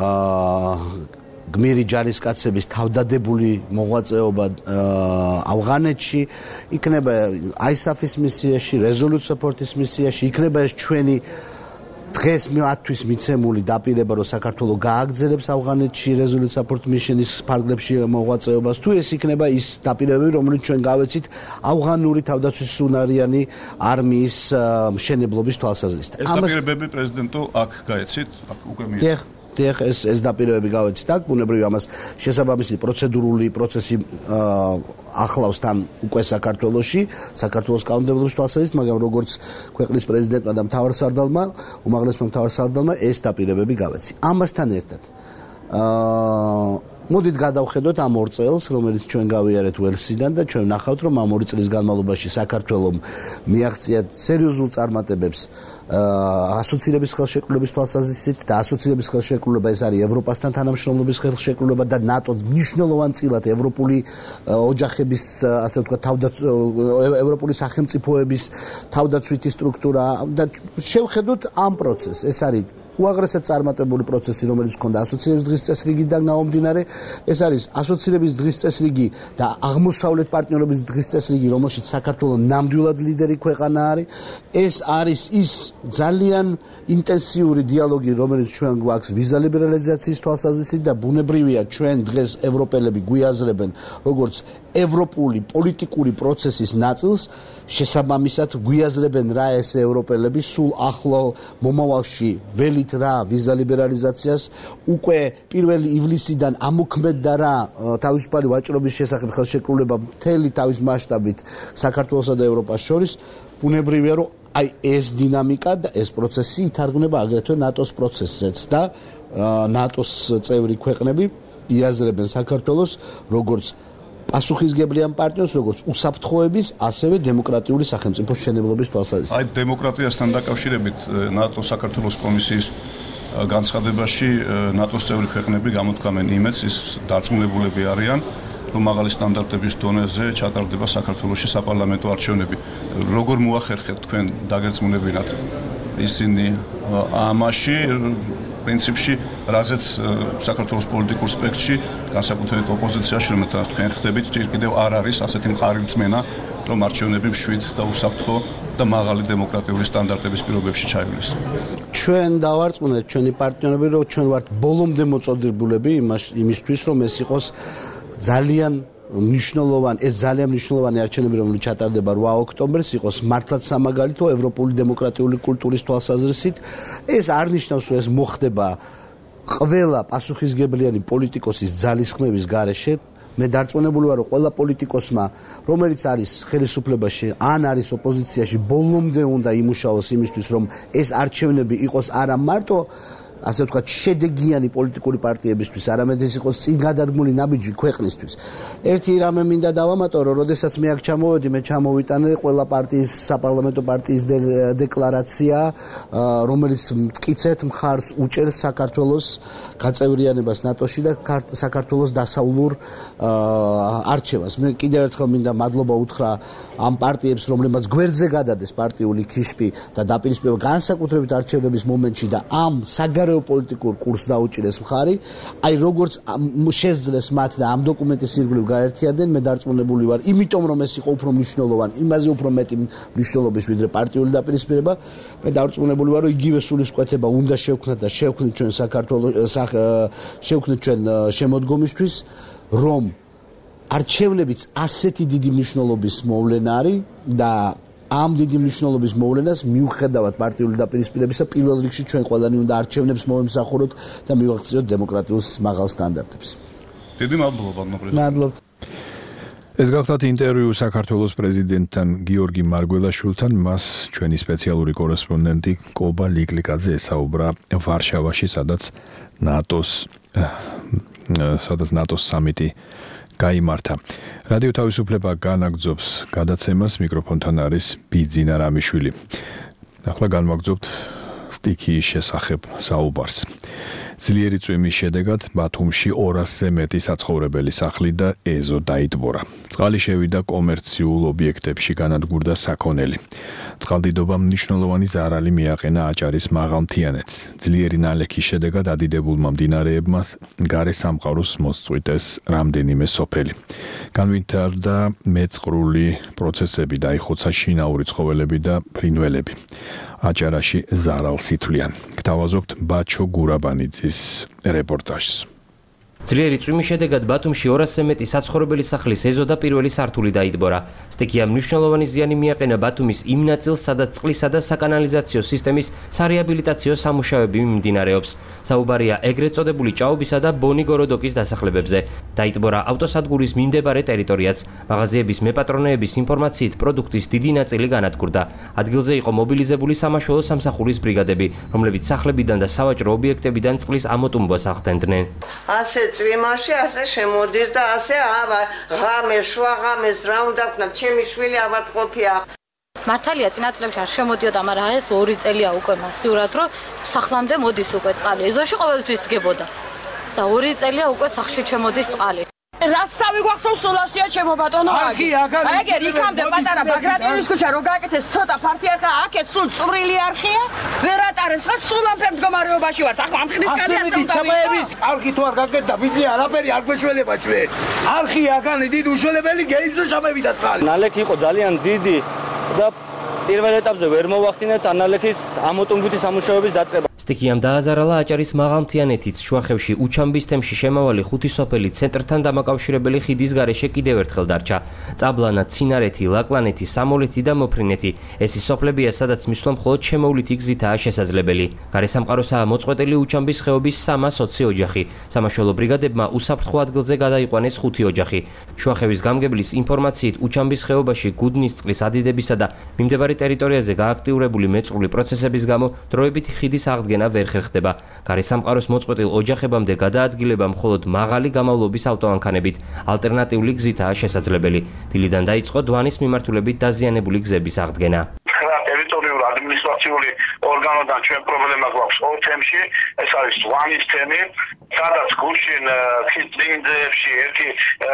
Speaker 8: აა გმირი ჯარისკაცების თავდადებული მოღვაწეობა ავღანეთში, იქნება აისაფის მისიაში, Resolute Support-ის მისიაში, იქნება ეს ჩვენი დღეს მათთვის მიცემული დაპირება, რომ საქართველოს გააგრძელებს ავღანეთში Resolute Support Mission-ის ფარგლებში მოღვაწეობას, თუ ეს იქნება ის დაპირებები, რომელიც ჩვენ გავეცით ავღანური თავდაცვის უნარიანი არმიის მშენებლობის თვალსაზრისით.
Speaker 7: ეს დაპირებები პრეზიდენტო აქ გაეცით, აქ უკვე მიეცით.
Speaker 8: დიახ, ეს ეს დაპირებები გავეცით აქ, ბუნებრივია ამას შესაბამისი პროცედურული პროცესი ახლავს თან უკვე საქართველოში, საქართველოს კანონმდებლობის თვალსაზრისით, მაგრამ როგორც ქვეყნის პრეზიდენტმა და მთავარსარდალმა, უმაღლესმა მთავარსარდალმა ეს დაპირებები გავეცი. ამასთან ერთად აა მოდით გადავხედოთ ამ ორ წელს, რომელიც ჩვენ გავიარეთ უელსიდან და ჩვენ ნახავთ, რომ ამ ორი წლის განმავლობაში საქართველოს მიაღწია სერიოზულ წარმატებებს ასოცირების ხელშეკრულების თვალსაზრისით და ასოცირების ხელშეკრულება ეს არის ევროპასთან თანამშრომლობის ხელშეკრულება და ნატოს მნიშვნელოვანწილად ევროპული ოჯახების, ასე ვთქვათ, ევროპული სახელმწიფოების თავდაცვითი სტრუქტურა და შევხედოთ ამ პროცესს. ეს არის უაღრესად წარმატებული პროცესი, რომელიც ჰქონდა ასოცირების დღის წესრიგიდან გამომდინარე, ეს არის ასოცირების დღის წესრიგი და აღმოსავლეთ პარტნიორობის დღის წესრიგი, რომელშიც საქართველოს ნამდვილად ლიდერი ქვეყანა არის. ეს არის ის ძალიან ინტენსიური დიალოგი, რომელიც ჩვენ გვაქვს ვიზა ლიბერალიზაციის თვალსაზრისით და ბუნებრივია ჩვენ დღეს ევროპელები გვიაზრებენ როგორც ევროპული პოლიტიკური პროცესის ნაწილს, შესაბამისად გვიაზრებენ რა ეს ევროპელები სულ ახლო მომავალში ველით რა ვიზა ლიბერალიზაციას უკვე პირველი ივლისიდან ამოქმედდა რა თავისუფალი ვაჭრობის შესახებ ხელშეკრულება მთელი თავის მასშტაბით საქართველოსა და ევროპას შორის. ბუნებრივია რომ აი ეს დინამიკა და ეს პროცესი ითარგმნება აგრეთვე ნატოს პროცესზეც და ნატოს წევრი ქვეყნები იაზრებენ საქართველოს როგორც პასუხისგებლიან პარტნიორს, როგორც უსაფრთხოების, ასევე დემოკრატიული სახელმწიფოს მშენებლობის თვალსაზრისით.
Speaker 7: აი დემოკრატიასთან დაკავშირებით ნატოს საქართველოს კომისიის განცხადებაში ნატოს წევრი ქვეყნები გამოთქვამენ იმედს, ის დარწმუნებულები არიან, რომ მაღალი სტანდარტების დონეზე ჩატარდება საქართველოში საპარლამენტო არჩევნები. როგორ მოახერხებთ თქვენ დაგერწმუნებინათ ისინი ამაში? პრინციპში, რაზეც საქართველოს პოლიტიკურ სპექტრში, განსაკუთრებით ოპოზიციაში, რომელთაც თქვენ ხდებით, ჯერ კიდევ არ არის ასეთი მყარი რწმენა, რომ არჩევნები მშვიდ და უსაფრთხო და მაღალი დემოკრატიული სტანდარტების პირობებში ჩაივლის.
Speaker 8: ჩვენ დავარწმუნეთ ჩვენი პარტნიორები, რომ ჩვენ ვართ ბოლომდე მოწოდებულები იმისთვის, რომ ეს იყოს ძალიან მნიშვნელოვანი, ეს ძალიან მნიშვნელოვანი არჩევნები, რომელიც ჩატარდება რვა ოქტომბერს, იყოს მართლაც სამაგალითო ევროპული დემოკრატიული კულტურის თვალსაზრისით. ეს არ ნიშნავს, რომ ეს მოხდება ყველა პასუხისგებლიანი პოლიტიკოსის ძალისხმევის გარეშე. მე დარწმუნებული ვარ, რომ ყველა პოლიტიკოსმა, რომელიც არის ხელისუფლებაში, ან არის ოპოზიციაში, ბოლომდე უნდა იმუშაოს იმისთვის, რომ ეს არჩევნები იყოს არა მარტო ასე ვთქვათ, შედეგიანი პოლიტიკური პარტიებისთვის, არამედ ეს იყოს წინგადადგმული ნაბიჯი ქვეყნისთვის. ერთი რამე მინდა დავამატო, რომ როდესაც მე აქ ჩამოვედი, მე ჩამოვიტანე ყველა პარტიის საპარლამენტო პარტიის დეკლარაცია, რომელიც მტკიცედ მხარს უჭერს საქართველოს გაწევრიანებას ნატოში და საქართველოს დასავლურ არჩევას. მე კიდევ ერთხელ მინდა მადლობა უთხრა ამ პარტიებს, რომლებმაც გვერდზე გადადეს პარტიული ქიშპი და დაპირისპირება განსაკუთრებით არჩევნების მომენტში და ამ საგარეო პოლიტიკურ კურსს დაუჭირეს მხარი. აი როგორც შესძლეს მათ და ამ დოკუმენტის ირგვლივ გაერთიადნენ, მე დარწმუნებული ვარ, იმიტომ რომ ეს იყო უფრო მნიშვნელოვანი, იმაზე უფრო მეტი მნიშვნელობის ვიდრე პარტიული დაპირისპირება. მე დარწმუნებული ვარ, რომ იგივე სულისკვეთება უნდა შევქმნათ და შევქმნით ჩვენ საქართველოს შევქმნით ჩვენ შემოდგომისთვის, რომ არჩევნებიც ასეთი დიდი მნიშვნელობის მოვლენა არის და ამ დიდი მნიშვნელობის მოვლენას მიუხედავად პარტიული დაპირისპირებისა პირველ რიგში ჩვენ ყველანი უნდა არჩევნებს მოვემსახუროთ და მივაღწიოთ დემოკრატიულ მაღალ სტანდარტებს.
Speaker 7: დიდი მადლობა, პრეზიდენტ.
Speaker 8: მადლობა.
Speaker 2: ეს გახლავთ ინტერვიუ საქართველოს პრეზიდენტთან გიორგი მარგველაშვილთან, მას ჩვენი სპეციალური კორესპონდენტი კობა ლიკლიკაძე ესაუბრა ვარშავაში, სადაც ნატოს სადაც ნატოს სამიტი გაიმართა. რადიო თავისუფლება განაგრძობს გადაცემას, მიკროფონთან არის ბიძინა რამიშვილი. ახლა განვაგრძობთ სტიქიის შესახებ საუბარს. ძლიერი წვიმის შედეგად ბათუმში ორასზე მეტი საცხოვრებელი სახლი და ეზო დაიტბორა. წყალი შევიდა კომერციულ ობიექტებში, განადგურდა საქონელი. წყალდიდობამ მნიშვნელოვანი ზარალი მიაყენა აჭარის მაღალმთიანეთს. ძლიერი ნალექის შედეგად ადიდებულმა მდინარეებმა გარე სამყაროს მოსწყვიტეს რამდენიმე სოფელი. განვითარდა მეწყრული პროცესები, დაიხოცა შინაური ცხოველები და ფრინველები. აჭარაში ზარალს ითვლიან. გთავაზობთ ბაჩო გურაბანიძის რეპორტაჟს.
Speaker 9: ძლიერი წვიმის შედეგად ბათუმში ორასზე მეტი საცხოვრებელი სახლის ეზო და პირველი სართული დაიტბორა. სტიქიამ მნიშვნელოვანი ზიანი მიაყენა ბათუმის იმ ნაწილს, სადაც წყლისა და საკანალიზაციო სისტემის სარეაბილიტაციო სამუშაოები მიმდინარეობს. საუბარია ეგრეთ წოდებული ჭაობისა და ბონი გოროდოკის დასახლებებზე. დაიტბორა ავტოსადგურის მიმდებარე ტერიტორიაც. მაღაზიების მეპატრონეების ინფორმაციით პროდუქტის დიდი ნაწილი განადგურდა. ადგილზე იყო მობილიზებული სამაშველო სამსახურის ბრიგადები, რომლებიც სახლებიდან და სავაჭრო ობიექტებიდან წყლის ამოტუმბას ახდენდნენ.
Speaker 10: ასე წვიმაში ასე შემოდის და ასე აბა ღამეს შვაღამეს რა უნდა ვქნა, ჩემი შვილი ავატყოფია.
Speaker 11: მართალია წინა წლებში არ შემოდიოდა, მაგრამ ეს ორი წელია უკვე მასიურად, რომ სახლამდე მოდის უკვე წყალი. ეზოში ყოველთვის დგებოდა და ორი წელია უკვე სახლში შემოდის წყალი.
Speaker 12: რაც თავი გვახსოვს სულასია ჩემო ბატონო.
Speaker 13: არხი აქ არის.
Speaker 12: ეგერ იქამდე პატარა ბაგრატონის ქუჩა რო გააკეთეს ცოტა ფართი არხა, აქეთ სულ წვრილი არხია. ვერ ატარებს ხა სულ ამ მდგომარეობაში ვართ. ახლა ამ ხნის კალია
Speaker 13: სამთავრობო ჩამოების არხი თუ არ გაკეთდა ბიძი არაფერი არ გვეშველება ჩვენ. არხი აქანი დიდი უშველებელი გეიმზო ჩამოვიდა წყალი.
Speaker 14: ნალექი იყო ძალიან დიდი და პირველ ეტაპზე ვერ მოვახდინეთ ანალექის ამოტუმბვითი სამუშაოების დაწყება.
Speaker 9: სტიქიამ დააზარალა აჭარის მაღალმთიანეთიც, შუახევში უჩამბის თემში შემავალი ხუთი სოფელი ცენტრთან დამაკავშირებელი ხიდის გარეშე კიდევ ერთხელ დარჩა. წაბლანა, ცინარეთი, ლაკლანეთი, სამოლეთი და მოფრინეთი. ეს ის სოფლებია, სადაც მისვლა მხოლოდ შემოვლითი გზითაა შესაძლებელი. გარესამყაროსაა მოწყვეტილი უჩამბის ხეობის სამას ოცი ოჯახი. სამაშველო ბრიგადებმა უსაფრთხო ადგილზე გადაიყვანეს ხუთი ოჯახი. შუახევის გამგებლის ინფორმაციით უჩამბის ხეობაში გუდნის წყლის ადიდებისა და მიმდებარე ტერიტორიაზე გააქტიურებული მეწყრული პროცესების გამო დროებითი ხიდის აღდგენა ვერ ხერხდება. გარესამყაროს მოწყვეტილ ოჯახებამდე გადაადგილება მხოლოდ მაღალი გამავლობის ავტომანქანებით, ალტერნატიული გზითაა შესაძლებელი. დილიდან დაიწყო დვანის მიმართულებით დაზიანებული გზების აღდგენა.
Speaker 15: ტერიტორიული ადმინისტრაციული ორგანოდან ჩვენ პრობლემა გვაქვს ორ თემში, ეს არის დვანის თემი, სადაც გუშინ ხიძინძეებში ერთი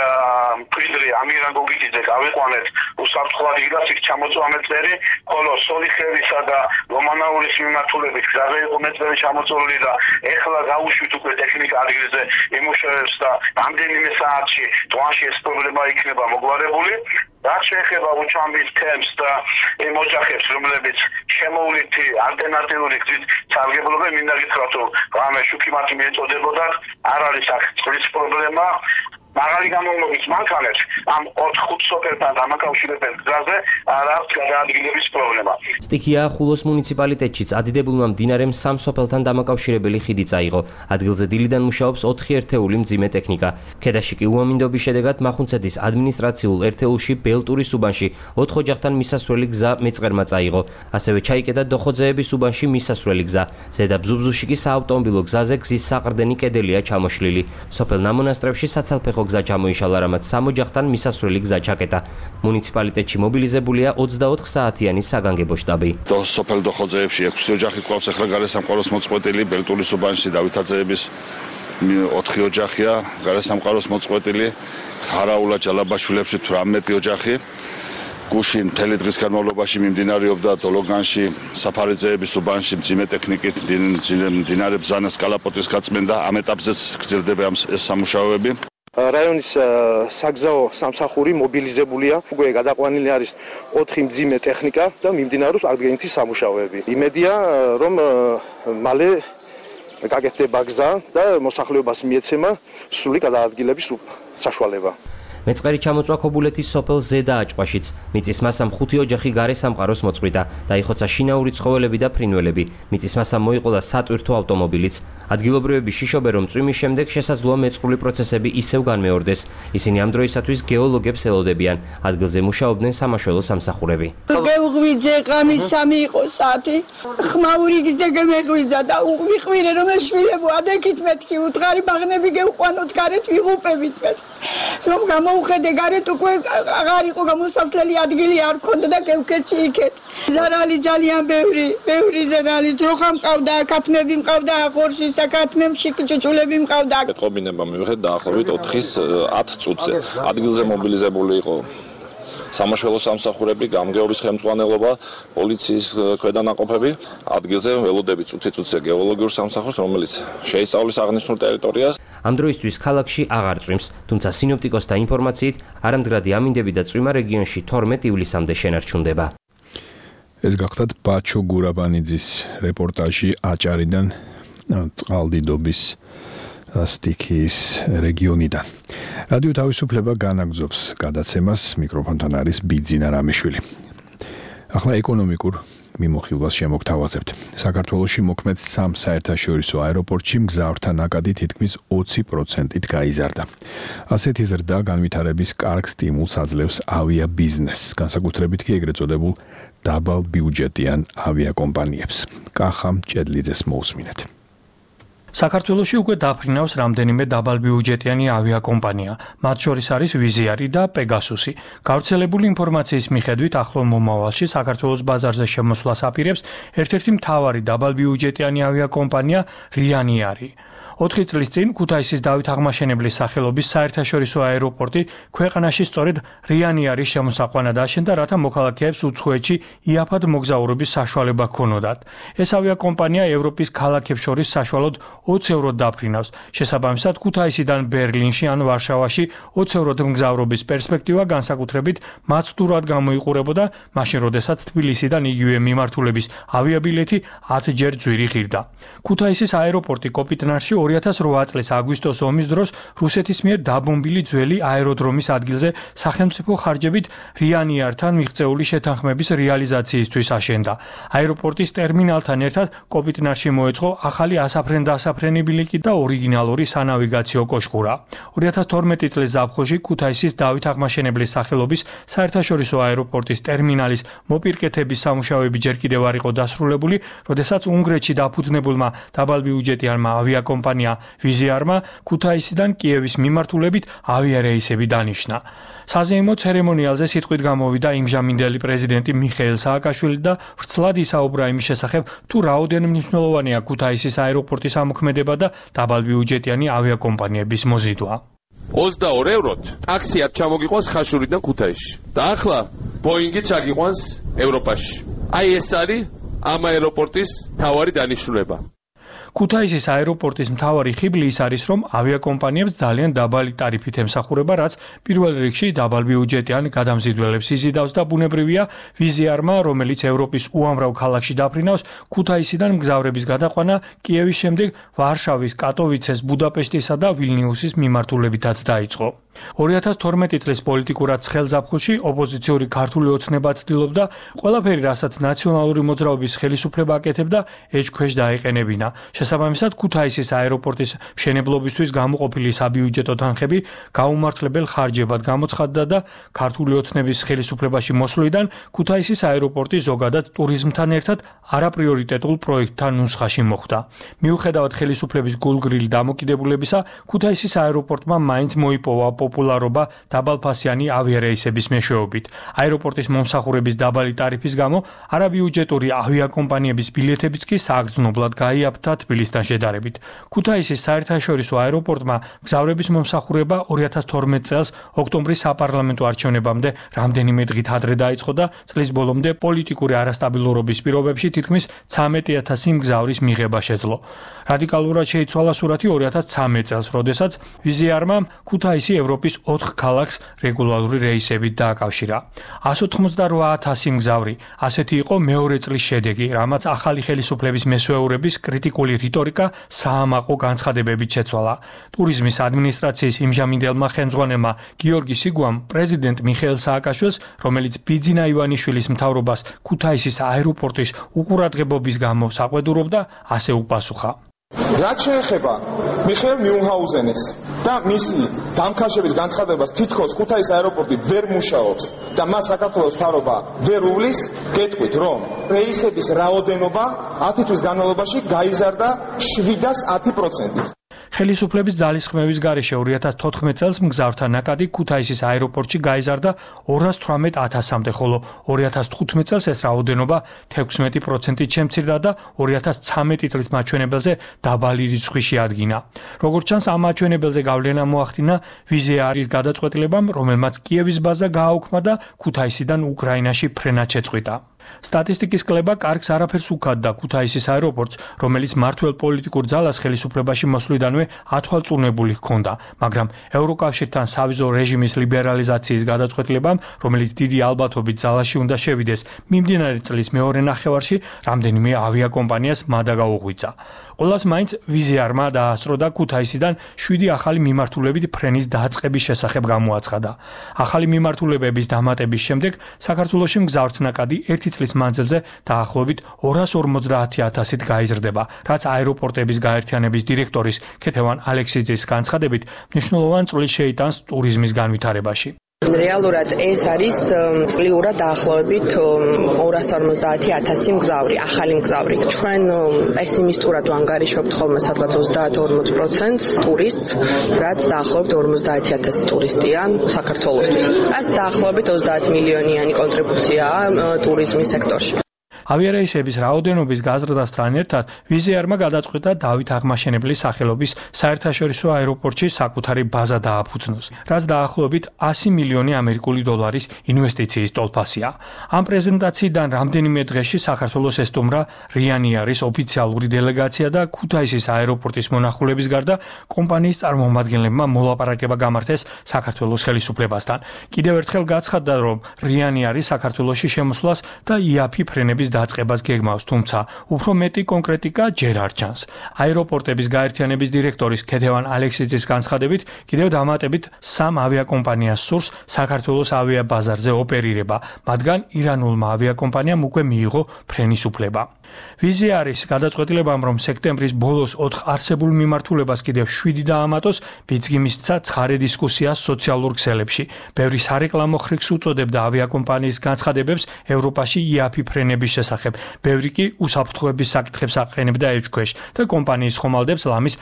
Speaker 15: მკვიდრი ამირან გოგიძე გავიყვანეთ უსაფრთხო ადგილას, იქ ჩამოწვა მეტერი, ხოლო სოლიხევისა და რომანაურის მიმართულებით გზაზე იყო მეტერი ჩამოწოლილი და ეხლა გავუშვით უკვე ტექნიკა ადგილზე იმუშავებს და რამდენიმე საათში დვანში ეს პრობლემა იქნება მოგვარებული. რაც შეეხება უჩამბის თემს და იმ ოჯახებს, რომლებიც შემოვლითი ალტერნატიული გზით სარგებლობენ, მინდა გითხრათ, რომ ღამე შუქი მათი მიეწოდებოდათ, არ არის აქ წყლის პრობლემა. მაღალი გამოვლობის მანქანებს ამ ოთხ-ხუთ სოფელთან დამაკავშირებელ გზაზე არ აქვს გადაადგილების პრობლემა.
Speaker 9: სტიქია ხულოს მუნიციპალიტეტშიც ადიდებულმა მდინარემ სამ სოფელთან დამაკავშირებელი ხიდი წაიღო. ადგილზე დილიდან მუშაობს ოთხი ერთეული მძიმე ტექნიკა. ქედაში კი უამინდობის შედეგად მახუნცეთის ადმინისტრაციულ ერთეულში ბელტურის უბანში ოთხ ოჯახთან მისასვლელი გზა მეწყერმა წაიღო. ასევე ჩაიკეტა დოხოძეების უბანში მისასვლელი გზა. ზედა ბზუბზუში კი საავტომობილო გზაზე გზის საყრდენი კედელია ჩამოშლილი. სოფელ ნამონასტრებში საცალფეხო გზა ჩამოიშალა, რამაც სამ ოჯახთან მისასვლელი გზა ჩაკეტა. მუნიციპალიტეტში მობილიზებულია ოცდაოთხ საათიანი საგანგებო შტაბი.
Speaker 16: სოფელ დოხოძეებში ექვსი ოჯახი ყავს, ახლა გარესამყაროს მოწყვეტილი, ბელტურის უბანში დავითაძეების ოთხი ოჯახია, გარესამყაროს მოწყვეტილი, ხარაულა ჯალაბაშვილებში თვრამეტი ოჯახი. გუშინ მთელი დღის განმავლობაში მიმდინარეობდა დოლოგანში საფარიძეების უბანში მძიმე ტექნიკით მდინარე ბზანას კალაპოტის გაწმენდა. ამ ეტაპზეც გრძელდება ეს სამუშაოები.
Speaker 17: რაიონის საგზაო სამსახური მობილიზებულია, უკვე გადაყვანილი არის ოთხი მძიმე ტექნიკა და მიმდინარეობს აღდგენითი სამუშაოები. იმედია, რომ მალე გაკეთდება გზა და მოსახლეობას მიეცემა სრული გადაადგილების საშუალება.
Speaker 9: მეწყერი ჩამოწვა ქობულეთის სოფელ ზედა აჭყვაშიც. მიწის მასამ ხუთი ოჯახი გარესამყაროს მოწყვიტა. დაიხოცა შინაური ცხოველები და ფრინველები. მიწის მასამ მოიყოლა სატვირთო ავტომობილიც. ადგილობრივები შიშობენ, რომ წვიმის შემდეგ შესაძლოა მეწყრული პროცესები ისევ განმეორდეს. ისინი ამ დროისათვის გეოლოგებს ელოდებიან. ადგილზე მუშაობდნენ სამაშველო სამსახურები.
Speaker 18: გევღვიძე ყამის სამი იყო საათი. ხმაური გიძე გემეღვიძა და ვიყვირე რომ შვილებო ადექით მეთქი უთხარი ბაღნები გევყვანოთ გარეთ ვიღუპებით მეთქი. რომ გამოუხედე გარეთ უკვე აღარ იყო გამოსასვლელი ადგილი არ ქონდა და გევქეცი იქეთ. ზარალი ძალიან ბევრი, ბევრი ზარალი, ძროხა მყავდა, ქათმები მყავდა, ხორში საკათმემში ჭუჭულები მყავდა.
Speaker 19: პეტრობინება მივიღეთ დაახლოებით ოთხის ათ წუთზე. ადგილზე მობილიზებული იყო სამაშველო სამსახურები, გამგეობის ხელმძღვანელობა, პოლიციის ქვედანაყოფები. ადგილზე ველოდები წუთი-წუთზე გეოლოგიურ სამსახურს, რომელიც შეისწავლის აღნიშნულ ტერიტორიას.
Speaker 9: ამ დროისთვის ქალაქში აღარ წვიმს, თუმცა სინოპტიკოსთა ინფორმაციით არამდგრადი ამინდები და წვიმა რეგიონში თორმეტ ივლისამდე შენარჩუნდება.
Speaker 2: ეს გახლდათ ბაჩო გურაბანიძის რეპორტაჟი აჭარიდან წყალდიდობის სტიქიის რეგიონიდან. რადიო თავისუფლება განაგრძობს გადაცემას, მიკროფონთან არის ბიძინა რამიშვილი. ახლა ეკონომიკურ მიმოხილვას შემოგთავაზებთ. საქართველოში მოქმედ სამ საერთაშორისო აეროპორტში მგზავრთა ნაკადი თითქმის ოცი პროცენტით გაიზარდა. ასეთი ზრდა განვითარების კარგ სტიმულს აძლევს ავიაბიზნესს, განსაკუთრებით კი ეგრეთ წოდებულ დაბალბიუჯეტიან ავიაკომპანიებს. კახა მჭედლიძეს მოусმინეთ.
Speaker 20: საქართველოში უკვე დაფრინავს რამდენიმე დაბალბიუჯეტიანი ავიაკომპანია, მათ შორის არის ვიზიარი და პეგასუსი. გავრცელებული ინფორმაციის მიხედვით ახლო მომავალში საქართველოს ბაზარზე შემოსვლას აპირებს ერთ-ერთი მთავარი დაბალბიუჯეტიანი ავიაკომპანია რიანიარი. ოთხი წლის წინ ქუთაისის დავით აღმაშენებლის სახელობის საერთაშორისო აეროპორტი ქვეყანაში სწორედ რიანიარის შემოსაყვანად აშენდა, რათა მოქალაქეებს უცხოეთში იაფად მოგზაურობის საშუალება ჰქონოდათ. ეს ავიაკომპანია ევროპის ქალაქებს შორის საშუალოდ ოცი ევროდ დაფრინავს. შესაბამისად, ქუთაისიდან ბერლინში ან ვარშავაში ოცი ევროდ მგზავრობის პერსპექტივა განსაკუთრებით მაცდურად გამოიყურებოდა, მაშინ როდესაც თბილისიდან იგივე მიმართულების ავიაბილეთი ათჯერ ძვირი ღირდა. ქუთაისის აეროპორტი კოპიტნარში ორი ათას რვა წლის აგვისტოს ომის დროს რუსეთის მიერ დაბომბილი ძველი აეროდრომის ადგილზე სახელმწიფო ხარჯებით რიანიართან მიღწეული შეთანხმების რეალიზაციისთვის აშენდა. აეროპორტის ტერმინალთან ერთად კოპიტნარში მოეწყო ახალი ასაფრენ-დასაფრენებელი და ორიგინალური სანავიგაციო კოშკურა. ორი ათას თორმეტი წლის ზაფხულში ქუთაისის დავით აღმაშენებლის სახელობის საერთაშორისო აეროპორტის ტერმინალის მოპირკეთების სამუშაოები ჯერ კიდევ არ იყო დასრულებული, როდესაც უნგრეთში დაფუძნებულმა დაბალბიუჯეტიანმა ავიაკომპანიამ ვიზიარმა ქუთაისიდან კიევის მიმართულებით ავიარეისები დანიშნა. საზეიმო ცერემონიალზე სიტყვით გამოვიდა იმჟამინდელი პრეზიდენტი მიხეილ სააკაშვილი და ვრცლად ისაუბრა იმის შესახებ, თუ რაოდენ მნიშვნელოვანია ქუთაისის აეროპორტის ამოქმედება და დაბალბიუჯეტიანი ავიაკომპანიების მოზიდვა.
Speaker 21: ოცდაორი ევროთ ტაქსიად ჩამოგიყვანს ხაშურიდან ქუთაისში და ახლა ბოინგი ჩაგიყვანს ევროპაში. აი ეს არის ამ აეროპორტის მთავარი დანიშნულება.
Speaker 20: ქუთაისის აეროპორტის მთავარი ხიბლი ის არის, რომ ავიაკომპანიებს ძალიან დაბალი ტარიფით ემსახურება, რაც პირველ რიგში დაბალბიუჯეტიან გადამზიდველებს იზიდავს და ბუნებრივია ვიზიარმა, რომელიც ევროპის უამრავ ქალაქში დაფრინავს, ქუთაისიდან მგზავრების გადაყვანა კიევის შემდეგ ვარშავის, კატოვიცეს, ბუდაპეშტისა და ვილნიუსის მიმართულებითაც დაიწყო. ორი ათას თორმეტი წლის პოლიტიკურად ცხელ ზაფხულში ოპოზიციური ქართული ოცნება ცდილობდა ყველაფერი, რასაც ნაციონალური მოძრაობის ხელისუფლება აკეთებდა, ეჭქვეშ დაეყენებინა. შესაბამისად, ქუთაისის აეროპორტის მშენებლობისთვის გამოყოფილი საბიუჯეტო თანხები გაუმართლებელ ხარჯებად გამოცხადდა და ქართული ოცნების ხელისუფლებაში მოსვლიდან ქუთაისის აეროპორტი ზოგადად ტურიზმთან ერთად არაპრიორიტეტულ პროექტთან ნუსხაში მოხვდა. მიუხედავად ხელისუფლების გულგრილი დამოკიდებულებისა, ქუთაისის აეროპორტმა მაინც მოიპოვა პოპულარობა დაბალფასიანი ავიარეისების მეშვეობით. აეროპორტის მომსახურების დაბალი ტარიფის გამო არაბიუჯეტური ავიაკომპანიების ბილეთებიც კი სააგრძნობლად გაიაფთა თბილისთან შედარებით. ქუთაისის საერთაშორისო აეროპორტმა მგზავრების მომსახურება ორი ათას თორმეტ წელს ოქტომბრის საპარლამენტო არჩევნებამდე რამდენიმე დღით ადრე დაიწყო და წლის ბოლომდე პოლიტიკური არასტაბილურობის პირობებში თითქმის ცამეტი ათასი მგზავრის მიღება შეძლო. რადიკალურად შეიცვალა სურათი ორი ათას ცამეტ წელს, როდესაც ვიზიარმა ქუთაისი ევროპის ოთხ ქალაქს რეგულარული რეისებით დააკავშირა. εκατს ოთხმოცდაოთხ ათასი მგზავრი, ასეთი იყო მეორე წლის შედეგი, რამაც ახალი ხელისუფლების მესვეურების კრიტიკული რიტორიკა საამაყო განცხადებებით შეცვალა. ტურიზმის ადმინისტრაციის იმჟამინდელმა ხელმძღვანელმა გიორგი სიგუამ პრეზიდენტ მიხეილ სააკაშვილს, რომელიც ბიძინა ივანიშვილის მთავრობას ქუთაისის აეროპორტის უყურადღებობის გამო საყვედურობდა, ასე უპასუხა.
Speaker 1: რაც შეეხება მიხეილ მიუნჰაუზენის და მისი დამქაშების განცხადებას, თითქოს ქუთაისის აეროპორტი ვერ მუშაობს და მას საქართველოს მთავრობა ვერ უვლის, გეტყვით, რომ რეისების რაოდენობა ათი თვის განმავლობაში გაიზარდა შვიდას ათი პროცენტით.
Speaker 20: ხელისუფლების ძალისხმევის გარეშე ორი ათას თოთხმეტ წელს მგზავრთა ნაკადი ქუთაისის აეროპორტში გაიზარდა ორას თვრამეტ ათასამდე, ხოლო ორი ათას თხუთმეტ წელს ეს რაოდენობა თექვსმეტი პროცენტით შემცირდა და ორი ათას ცამეტი წლის მაჩვენებელზე დაბალი რიცხვი შეადგინა. როგორც ჩანს, ამ მაჩვენებელზე გავლენა მოახდინა ვიზიარის გადაწყვეტილებამ, რომელმაც კიევის ბაზა გააუქმა და ქუთაისიდან უკრაინაში ფრენად შეწყვიტა. სტატისტიკის კლება კარგს არაფერს უქადდა ქუთაისის აეროპორტს, რომელიც მართლ პოლიტიკურ ძალას ხელისუფლებაში მოსვლიდანვე ათვალწურნებული ჰქონდა, მაგრამ ევროკავშირთან სავიზო რეჟიმის ლიბერალიზაციის გადაწყვეტილებამ, რომელიც დიდი ალბათობით ძალაში უნდა შევიდეს, მიმდინარე წლის მეორე ნახევარში რამდენიმე ავიაკომპანიას მადა გაუღვიძა. ყველას მაინც ვიზიარმა დაასწრო და ქუთაისიდან შვიდი ახალი მიმართულებით ფრენის დაწყების შესახებ გამოაცხადა. ახალი მიმართულებების დამატების შემდეგ საქართველოში მგზავრთა ნაკადი ერთი წლის მანძილზე დაახლოებით ორას ორმოცდაათი ათასით გაიზრდება, რაც აეროპორტების გაერთიანების დირექტორის ქეთევან ალექსიძის განცხადებით მნიშვნელოვან წვლილს შეიტანს ტურიზმის განვითარებაში.
Speaker 22: რეალურად ეს არის წლიურად დაახლოებით ორას ორმოცდაათი ათასი მგზავრი, ახალი მგზავრი. ჩვენ პესიმისტურად ვანგარიშობთ ხოლმე სადღაც ოცდაათ ორმოც პროცენტს ტურისტს, რაც დაახლოებით ორმოცდაათი ათასი ტურისტია საქართველოსთვის. რაც დაახლოებით ოცდაათ მილიონიანი კონტრიბუციაა ტურიზმის სექტორში.
Speaker 20: ავიარეისების რაოდენობის გაზრდასთან ერთად ვიზიარმა გადაწყვიტა დავით აღმაშენებლის სახელობის საერთაშორისო აეროპორტში საკუთარი ბაზა დააფუძნოს, რაც დაახლოებით ასი მილიონი ამერიკული დოლარის ინვესტიციის ტოლფასია. ამ პრეზენტაციიდან რამდენიმე დღეში საქართველოს ესტუმრა რიანიარის ოფიციალური დელეგაცია და ქუთაისის აეროპორტის მონახულების გარდა კომპანიის წარმომადგენლებმა მოლაპარაკება გამართეს საქართველოს ხელისუფლებასთან. კიდევ ერთხელ გაცხადდა, რომ რიანიარი საქართველოში შემოსვლას და იაფი ფრენების დაწყებას გეგმავს, თუმცა უფრო მეტი კონკრეტიკა ჯერ არ ჩანს. აეროპორტების გაერთიანების დირექტორის ქეთევან ალექსიძის განცხადებით, კიდევ დამატებით სამ ავიაკომპანიას სურს საქართველოს ავიაბაზარზე ოპერირება, მათგან ირანულმა ავიაკომპანიამ უკვე მიიღო ფრენის უფლება. ვიზიარის გადაწყვეტილებამ, რომ სექტემბრის ბოლოს ოთხ არსებულ მიმართულებას კიდევ შვიდი დაამატოს, ბიძგი მისცა ცხარე დისკუსიას სოციალურ ქსელებში. ბევრი სარეკლამო ხრიქს უწოდებდა ავიაკომპანიის განცხადებებს ევროპაში იაფი ფრენების შესახებ. ბევრი კი უსაფრთხოების საკითხებს აყენებდა ეჭქვეშ და კომპანიის ხომალდებს ლამის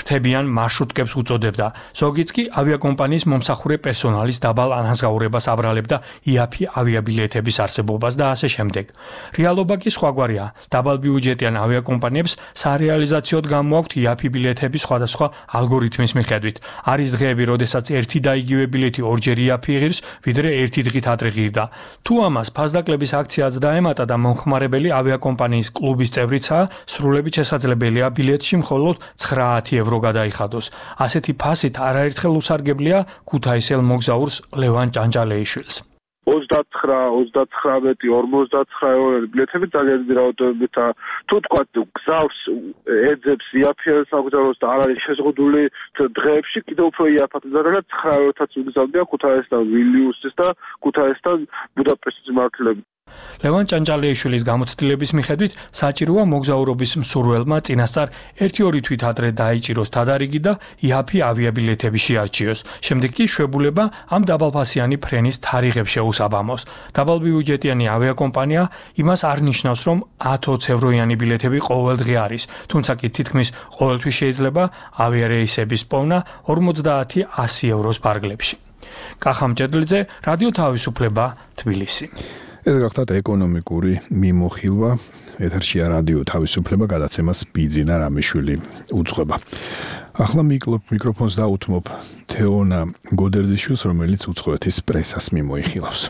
Speaker 20: ფრთებიან მარშრუტკებს უწოდებდა. ზოგიც კი ავიაკომპანიის მომსახურე პერსონალის დაბალ ანაზღაურებას აბრალებდა იაფი ავიაბილეთების არსებობას და ასე შემდეგ. რეალობა კი სხვაგვარია. დაბალბიუჯეტიან ავიაკომპანიებს სარეალიზაციოდ გამოაქვთ იაფი ბილეთების სხვადასხვა ალგორითმის მიხედვით. არის დღეები, როდესაც ერთი და იგივე ბილეთი ორჯერ იაფი იღირს, ვიდრე ერთი დღით ადრე ღირდა. თუ ამას ფასდაკლების აქციაც დაემატა და მომხმარებელი ავიაკომპანიის კლუბის წევრიცაა, სრულებით შესაძლებელია ბილეთში მხოლოდ ცხრაათი ევრო გადაიხადოს. ასეთი ფასით არაერთხელ უსარგებლია ქუთაისელ მოგზაურს ლევან ჭანჭალეიშვილს.
Speaker 4: ოცდათხრა, ოცდათხრამეტი, ორმოცდათხრა ევროების ბილეთები ძალიან დიდი რაოდენობით თუ თქვა გზავს ეძებს იაფიან სამგზავროს და არ არის შეზღუდული დღეებში კიდევ უფრო იაფად და ცხრა ევროთაც უგზავნია ქუთაისთან ვილნიუსის და ქუთაისთან ბუდაპეშტის მიმართულებით.
Speaker 20: ლევან ჭანჭალეიშვილის გამოცდილების მიხედვით საჭიროა მოგზაურობის მსურველმა წინასწარ ერთი-ორი თვით ადრე დაიჭიროს თადარიგი და იაფი ავიაბილეთები შეარჩიოს. შემდეგ კი შვებულება ამ დაბალფასიანი ფრენის თარიღებს შეუსაბამოს. დაბალბიუჯეტიანი ავიაკომპანია იმას არ ნიშნავს, რომ ათი-ოცი ევროიანი ბილეთები ყოველდღე არის, თუმცა კი თითქმის ყოველთვის შეიძლება ავიარეისების პოვნა ორმოცდაათი-ასი ევროს ფარგლებში. კახა მჭედლიძე, რადიო თავისუფლება, თბილისი.
Speaker 2: ეს გახლავთ ეკონომიკური მიმოხილვა. ეთერშია რადიო თავისუფლება, გადაცემას ბიძინა რამიშვილი უძღვება. ახლა მიკროფონს დაუთმობ თეონა გოდერძიშვილს, რომელიც უცხოეთის პრესას მიმოიხილავს.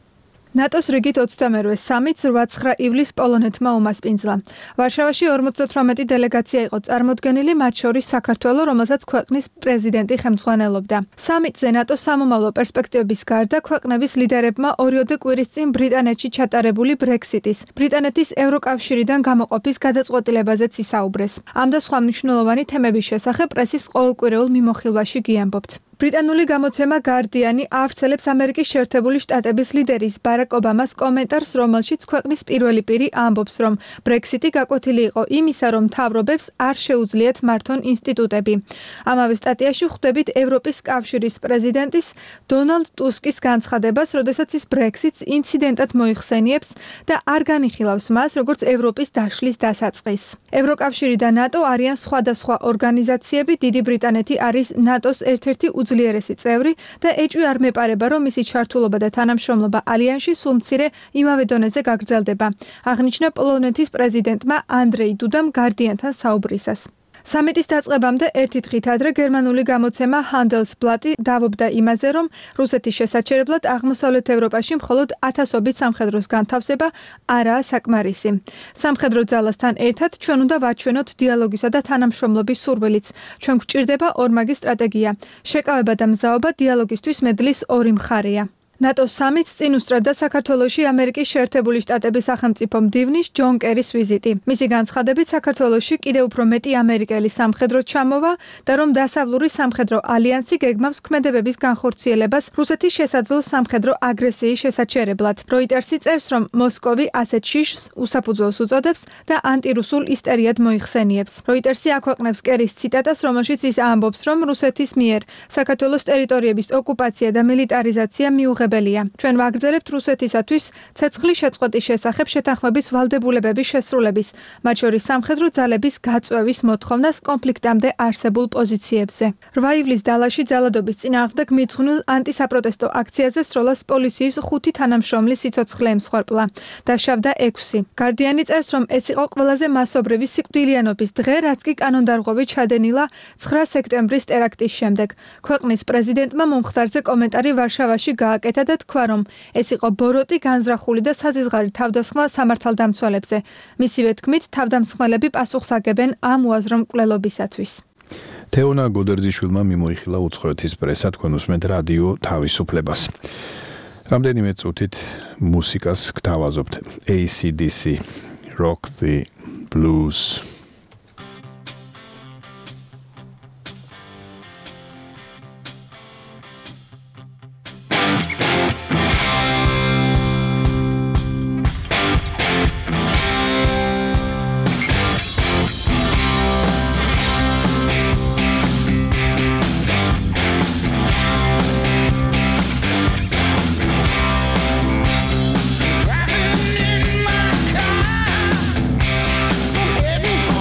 Speaker 5: ნატოს რიგით ოცდამერვე სამიტს რვა-ცხრა ივლისს პოლონეთმა უმასპინძლა. ვარშავაში ორმოცდათვრამეტი დელეგაცია იყო წარმოდგენილი, მათ შორის საქართველო, რომელსაც ქვეყნის პრეზიდენტი ხელმძღვანელობდა. სამიტზე ნატოს სამომავლო პერსპექტივების გარდა ქვეყნების ლიდერებმა ორიოდე კვირის წინ ბრიტანეთში ჩატარებული ბრექსიტის, ბრიტანეთის ევროკავშირიდან გამოყოფის გადაწყვეტილებაზეც ისაუბრეს. ამ და სხვა მნიშვნელოვანი თემების შესახებ პრესის ყოველკვირეულ მიმოხილვაში გიამბობთ. ბრიტანული გამოცემა გარდიანი ავრცელებს ამერიკის შეერთებული შტატების ლიდერის ბარაკ ობამას კომენტარს, რომელშიც ქვეყნის პირველი პირი ამბობს, რომ ბრექსიტი გაკვეთილი იყო იმისა, რომ მთავრობებს არ შეუძლიათ მართონ ინსტიტუტები. ამავე სტატიაში ხვდებით ევროპის კავშირის პრეზიდენტის დონალდ ტუსკის განცხადებას, როდესაც ის ბრექსიტს ინციდენტად მოიხსენიებს და არ განიხილავს მას, როგორც ევროპის დაშლის დასაწყისს. ევროკავშირი და ნატო არიან სხვადასხვა ორგანიზაციები, დიდი ბრიტანეთი არის ნატოს ერთ-ერთი უძლიერესი წევრი და ეჭვი არ მეპარება, რომ მისი ჩართულობა და თანამშრომლობა ალიანსში სულ მცირე იმავე დონეზე გაგრძელდება. აღნიშნა პოლონეთის პრეზიდენტმა ანდრეი დუდამ გარდიანთან საუბრისას. სამიტის დაწყებამდე ერთი დღით ადრე გერმანული გამოცემა Handelsblatt დავობდა იმაზე, რომ რუსეთის შესაჩერებლად აღმოსავლეთ ევროპაში მხოლოდ ათასობით სამხედროს განთავსება არაა საკმარისი. სამხედრო ძალასთან ერთად ჩვენ უნდა ვაჩვენოთ დიალოგისა და თანამშრომლობის სურვილიც. ჩვენ გვჭირდება ორმაგი სტრატეგია. შეკავება და მზაობა დიალოგისთვის მედლის ორი მხარეა. ნატოს სამიტს წინ უსწრებდა საქართველოში ამერიკის შეერთებული შტატების სახელმწიფო მდივნის ჯონ კერის ვიზიტი. მისი განცხადებით, საქართველოში კიდევ უფრო მეტი ამერიკელი სამხედრო ჩამოვა და რომ დასავლური სამხედრო ალიანსი გეგმავს ქმედებების განხორციელებას რუსეთის შესაძლო სამხედრო აგრესიის შესაჩერებლად. როიტერსი წერს, რომ მოსკოვი ასეთ შიშს უსაფუძველს უწოდებს და ანტირუსულ ისტერიად მოიხსენიებს. როიტერსი აქვეყნებს კერის ციტატას, რომელშიც ის ამბობს, რომ რუსეთის მიერ საქართველოს ტერიტორიების ოკუპაცია და მილიტარიზაცია მიუღებელია. ჩვენ ვაგრძელებთ რუსეთისათვის ცეცხლის შეწყვეტის შესახებ შეთანხმების ვალდებულებების შესრულების, მათ შორის სამხედრო ძალების გაწვევის მოთხოვნას კონფლიქტამდე არსებულ პოზიციებზე. რვა ივლისს დალაში ძალადობის წინააღმდეგ მიძღვნილ ანტისაპროტესტო აქციაზე სროლას პოლიციის ხუთი თანამშრომლის სიცოცხლე ემსხვერპლა. დაშავდა ექვსი. გარდიანი წერს, რომ ეს იყო ყველაზე მასობრივი სიკვდილიანობის დღე, რაც კი კანონდარღვევით ჩადენილა ცხრა სექტემბრის ტერაქტის შემდეგ. ქვეყნის პრეზიდენტმა მომხდარზე კომენტარი ვარშავაში გააკეთა და თქვა, რომ ეს იყო ბოროტი, განზრახული და საზიზღარი თავდასხმა სამართალდამცველებზე. მისივე თქმით, თავდამსხმელები პასუხს აგებენ ამ უაზრო მკვლელობისათვის.
Speaker 2: თეონა გოდერძიშვილმა მიმოიხილა უცხოეთის პრესა, თქვენ უსმენთ რადიო თავისუფლებას. რამდენიმე წუთით მუსიკას გთავაზობთ. A C D C, Rock the Blues.
Speaker 23: Driving in my car, I'm heading for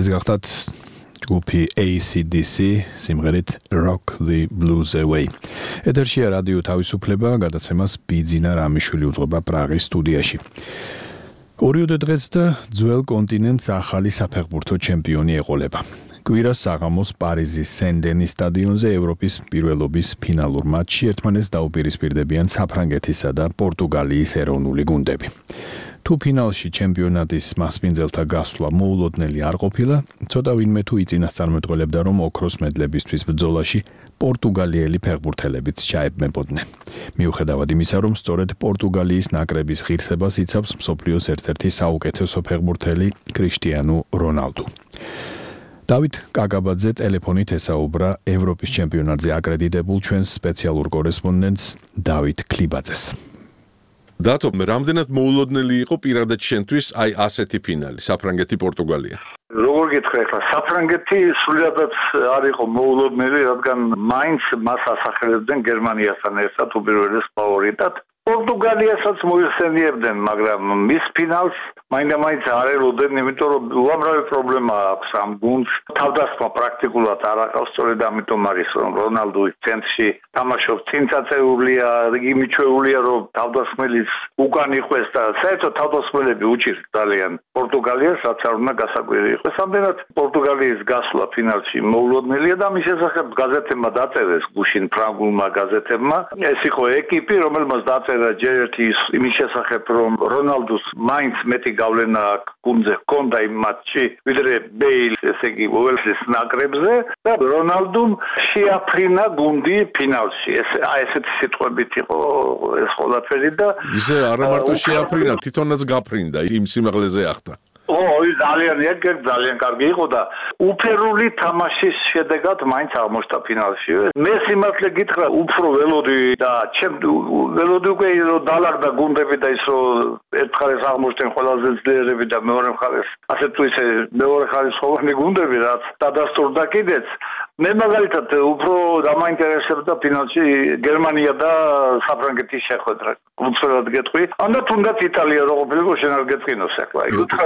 Speaker 2: ეს გახდათ ჯგუფი A C D C სიმღერით Rock the Blues Away. ეთერშია რადიო თავისუფლება, გადაცემას ბიძინა რამიშვილი უძღვება პრაღის სტუდიაში. ორიოდე დღეს და ძველ კონტინენტს ახალი საფეხბურთო ჩემპიონი ეყოლება. კვირას საღამოს პარიზის სენ-დენის სტადიონზე ევროპის პირველობის ფინალურ მატჩში ერთმანეთს დაუპირისპირდებიან საფრანგეთისა და პორტუგალიის ეროვნული გუნდები. თუ ფინალში ჩემპიონატის მასპინძელთა გასვლა მოულოდნელი არ ყოფილა, ცოტა ვინმე თუ იწინასწარმეტყველებდა, რომ ოქროს მედლებისთვის ბრძოლაში პორტუგალიელი ფეხბურთელებიც ჩაებმებოდნენ. მიუხედავად იმისა, რომ სწორედ პორტუგალიის ნაკრების ღირსებას იცავს მსოფლიოს ერთ-ერთი საუკეთესო ფეხბურთელი კრიშტიანო რონალდუ. დავით კაკაბაძე ტელეფონით ესაუბრა ევროპის ჩემპიონატზე აკრედიტებულ ჩვენს სპეციალურ კორესპონდენტს დავით ქლიბაძეს.
Speaker 3: დათო, რამდენად მოულოდნელი იყო პირადად შენთვის აი ასეთი ფინალი, საფრანგეთი პორტუგალია?
Speaker 6: როგორ გითხრა ახლა, საფრანგეთი სულიადაც არ იყო მოულოდნელი, რადგან მაინც მას ასახელებდნენ გერმანიასთან ერთად უპირველეს ფავორიტად. პორტუგალიასაც მოიხსენიებდნენ, მაგრამ მის ფინალს მაინდა-მაინც არ ელოდნენ, იმიტომ რომ უამრავი პრობლემა აქვს ამ გუნდს. თავდასხმა პრაქტიკულად არ აყავს, სწორედ ამიტომ არის რომ რონალდუ ცენტრში თამაშობს, წინ წაწეულია, იგი მიჩვეულია რომ თავდასხმელის უკან იყვეს და საერთოდ თავდასხმელები უჭირს ძალიან პორტუგალიას, რაც არ უნდა გასაკვირი იყოს. ამდენად პორტუგალიის გასვლა ფინალში მოულოდნელია და მის შესახებ გაზეთებმა დაწერეს, გუშინ ფრანგულმა გაზეთებმა. ეს იყო ეკიპი, რომელმაც დაწერა ჯერ ერთი იმის შესახებ, რომ რონალდუს მაინც მეტი გავლენა აქვს გუნდზე ჰქონდა იმ მატჩში, ვიდრე ბეილ, ესე იგი უელსის ნაკრებზე და რონალდუმ შეაფრინა გუნდი ფინალში. ეს აი ესეთი სიტყვებით იყო ეს ყველაფერი და
Speaker 3: ისე არა მარტო შეაფრინა, თვითონაც გაფრინდა, იმ სიმაღლეზე ახტა.
Speaker 6: ო, ძალიან ეგ ძალიან კარგი იყო და უფერული თამაშის შედეგად მაინც აღმოჩნდა ფინალში. მე სიმართლე გითხრა, უფრო ველოდი და ჩემ ველოდი უკვე დალაგდა გუნდები და ის რომ ერთ მხარეს აღმოჩნდნენ ყველაზე ძლიერები და მეორე მხარეს ასე თუ ისე მეორე ხარისხოვანი გუნდები, რაც დადასტურდა კიდეც. მე მაგალითად უფრო დამაინტერესებდა ფინალში გერმანია და საფრანგეთის შეხვედრა. უცვლელად გეტყვი. ანდა თუნდაც იტალია რო ყოფილიყო, შენ არ გეტყვინოს ახლა.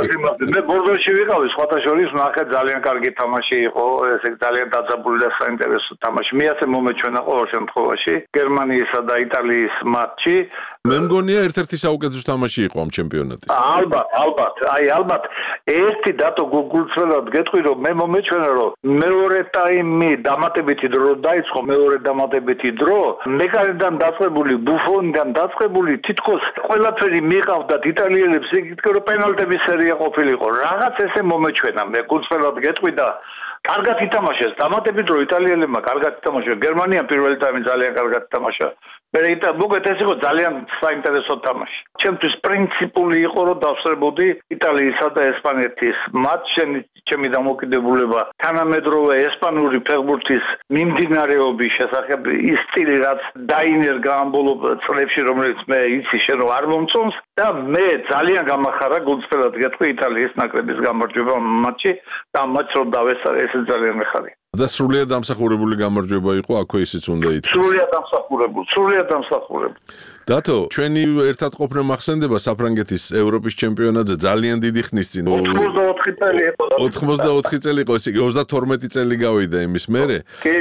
Speaker 6: მე ბორდოში ვიყავი, სხვათა შორის ნახე ძალიან კარგი თამაში იყო, ესე ძალიან დაძაბული და საინტერესო თამაში. მე ასე მომეჩვენა ყოველ შემთხვევაში გერმანიისა და იტალიის მატჩი.
Speaker 3: მე მგონია ერთ-ერთი საუკეთესო თამაში იყო ამ ჩემპიონატის.
Speaker 6: ალბათ, ალბათ, აი ალბათ. ერთი დატო გულწრფელად გეტყვი, რომ მე მომეჩვენა, რომ მეორე ტაიმი დამატებითი დრო დაიწყო, მეორე დამატებითი დრო, მეკარიდან დაწყებული, ბუფონიდან დაწყებული, თითქოს ყველაფერი მიყავდათ იტალიელებს, იგი თქო რომ პენალტების სერია ყოფილიყო. რაღაც ესე მომეჩვენა, მე გულწრფელად გეტყვი და კარგად ითამაშეს. დამატებით დრო იტალიელებმა კარგად ითამაშეს. გერმანიამ პირველი ტაიმი ძალიან კარგად ითამაშა. მე იტა მოგეთ ეს იყო ძალიან საინტერესო თამაში. ჩემთვის პრინციპული იყო რომ დავსწრებოდი იტალიისა და ესპანეთის მატჩში, ჩემი დამოკიდებულება თანამედროვე ესპანური ფეხბურთის მიმდინარეობის შესახებ ის სტილი რაც დაინერგა ამ ბოლო წლებში, რომელიც მე იცი შენ რომ არ მომწონს და მე ძალიან გამახარა გულწრფელად გეტყვი იტალიის ნაკრების გამარჯვება მატჩში და ამ მატჩს რომ დავესწარე, ეს ძალიან მეხარი.
Speaker 3: და სრულიად დამსახურებული გამარჯვება იყო, აქვე ისიც უნდა ითქვას.
Speaker 6: სრულიად დამსახურებული, სრულიად დამსახურებული.
Speaker 3: დათო, ჩვენი ერთად ყოფნა მახსენდება საფრანგეთის ევროპის ჩემპიონატზე ძალიან დიდი ხნის წინ.
Speaker 6: ოცდაოთხი წელი იყო.
Speaker 3: ოცდაოთხი წელი იყო, ესე იგი ოცდათორმეტი წელი გავიდა იმის მერე.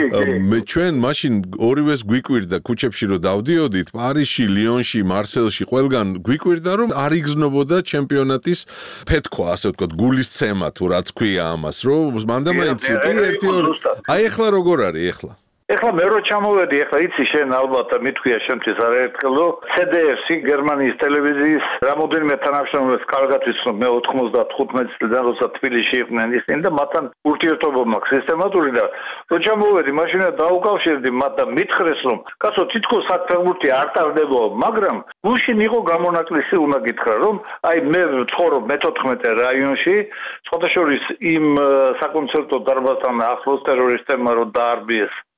Speaker 3: მე ჩვენ მაშინ ორივეს გვიკვირდა ქუჩებში რომ დავდიოდით, პარიზში, ლიონში, მარსელში, ყველგან გვიკვირდა რომ არ იგზნობოდა ჩემპიონატის ფეთქვა, ასე ვთქვათ, გულისცემა თუ რაც ქვია ამას, რომ მანდამაინც კი ერთი ორი. აი ახლა როგორ არის ახლა?
Speaker 6: ეხლა მე რო ჩამოვედი, ეხლა იცი შენ ალბათ მithქვია შემთხვევით არაერთხელ, რომ C D F-ი გერმანიის ტელევიზიის რამოდენიმე თანამშრომელს კარგად ვიცნობ, მე ოცდათხუთმეტი წლიდან როცა თბილისში იყვნენ ისინი და მათთან ურთიერთობა მაქვს სისტემატური და რო ჩამოვედი, მაშინა დაუკავშირდი მათ და მითხრეს, რომ კაცო თითქოს აქ ფეხბურთი არ ტარდება, მაგრამ გუშინ იყო გამონაკლისი, უნდა გითხრა, რომ აი მე ვცხოვრობ მეთოთხმეტე რაიონში, სხვადასხვა იმ საკონცერტო დარბაზთან ახლოს ტერორისტებმა რო დაარბიეს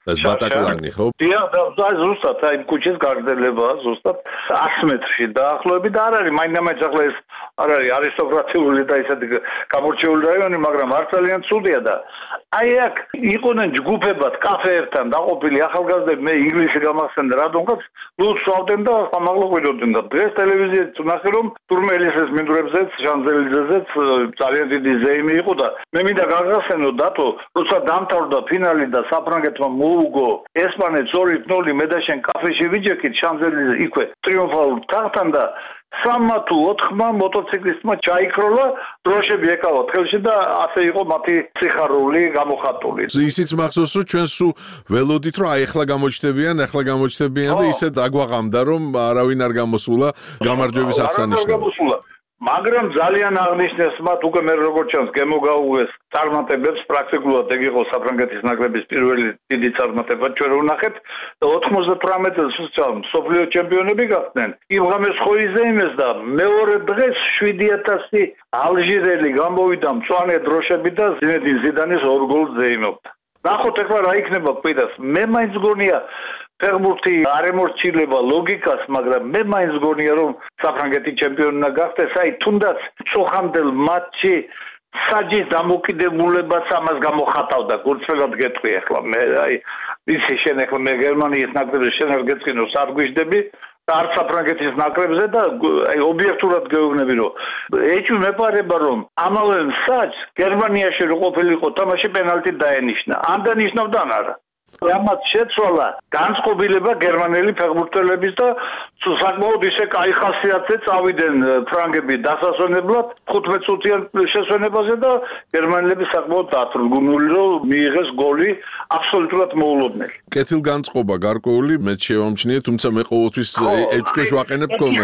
Speaker 3: ეს ბატაკლანი ხო?
Speaker 6: დიახ, და ზუსტად აი კუჩის გაგრძელებაა ზუსტად ათი მეტრში დაახლოებით და არ არის მაინდა-მაინც ახლა ეს არ არის არისტოკრატიული და ისეთი გამორჩეული რაიონი, მაგრამ არ ძალიან ცუდია და აი აქ იყვნენ ჯგუფებად კაფეებთან დაყოფილი ახალგაზრდები, მე ინგლისში გამახსენდა რადგანაც ლუდს ვავდნენ და სამაღლა ყვიდოდნენ და დღეს ტელევიზიაზე ვნახე რომ ტურმელისის მინდვრებზეც, შანზელიზეზეც ძალიან დიდი ზეიმი იყო და მე მინდა გაგახსენო დათო, როცა დამთავრდა ფინალი და საფრანგეთმა მოუგო ესპანეთს ორი ნული მე და შენ კაფეში ვიჯექით შანზელიზე იქვე ტრიუმფალურ თაღთან და სამმა თუ ოთხმა მოტოციკლისტმა ჩაიქროლა, დროშები ეკავათ ხელში და ასე იყო მათი სიხარული გამოხატული.
Speaker 3: ისიც მახსოვს რომ ჩვენ სულ ველოდით რომ აი ახლა გამოჩნდებიან, ახლა გამოჩნდებიან და ისე დაგვაღამდა რომ არავინ არ გამოსულა გამარჯვების აღსანიშნავად.
Speaker 6: მაგრამ ძალიან აღნიშნეს მათ უკვე მე როგორც ჩანს გემოგაუეს წარმატებებს პრაქტიკულად ეგ იყო საფრანგეთის ნაკრების პირველი დიდი წარმატება ჩვენ ვნახეთ და ოთხმოცდათვრამეტ წელს მსოფლიო ჩემპიონები გახდნენ იმ ღამეს ხო იზეიმეს და მეორე დღეს შვიდი ათასი ალჟირელი გამოვიდა მწვანე დროშები და ზინედინ ზიდანის ორ გოლს ზეიმობდა ნახოთ ეხლა რა იქნება კვირას მე მაინც გონია ფეხბურთი არ ემორჩილება ლოგიკას, მაგრამ მე მაინც გონია რომ საფრანგეთი ჩემპიონი გახდეს, აი თუნდაც წოხამდელ მატჩში საჯის დამოკიდებულებაც ამას გამოხატავდა, გულწრფელად გეტყვი ახლა მე აი ისი შენ ახლა მე გერმანიის ნაკრებს შენ არ გეწინო სად გვიждები და არც საფრანგეთის ნაკრებზე და აი ობიექტურად გეუბნები რომ ეჭვი მეპარება რომ ამავე საჯს გერმანიაში რო ყოფილიყო თამაში პენალტი დაენიშნა, ან დანიშნავდა ან არა ამათ შეცვალა განწყობილება გერმანელი ფეხბურთელების და საკმაოდ ისე კაი ხასიათზე წავიდნენ ფრანგები დასასვენებლად ხუთმეტ წუთიან შესვენებაზე და გერმანელები საკმაოდ დათრგუნული რომ მიიღეს გოლი აბსოლუტურად მოულოდნელი.
Speaker 3: კეთილგანწყობა გარკვეული მეც შევამჩნიე, თუმცა მე ყოველთვის ეჭვქვეშ ვაყენებ ხოლმე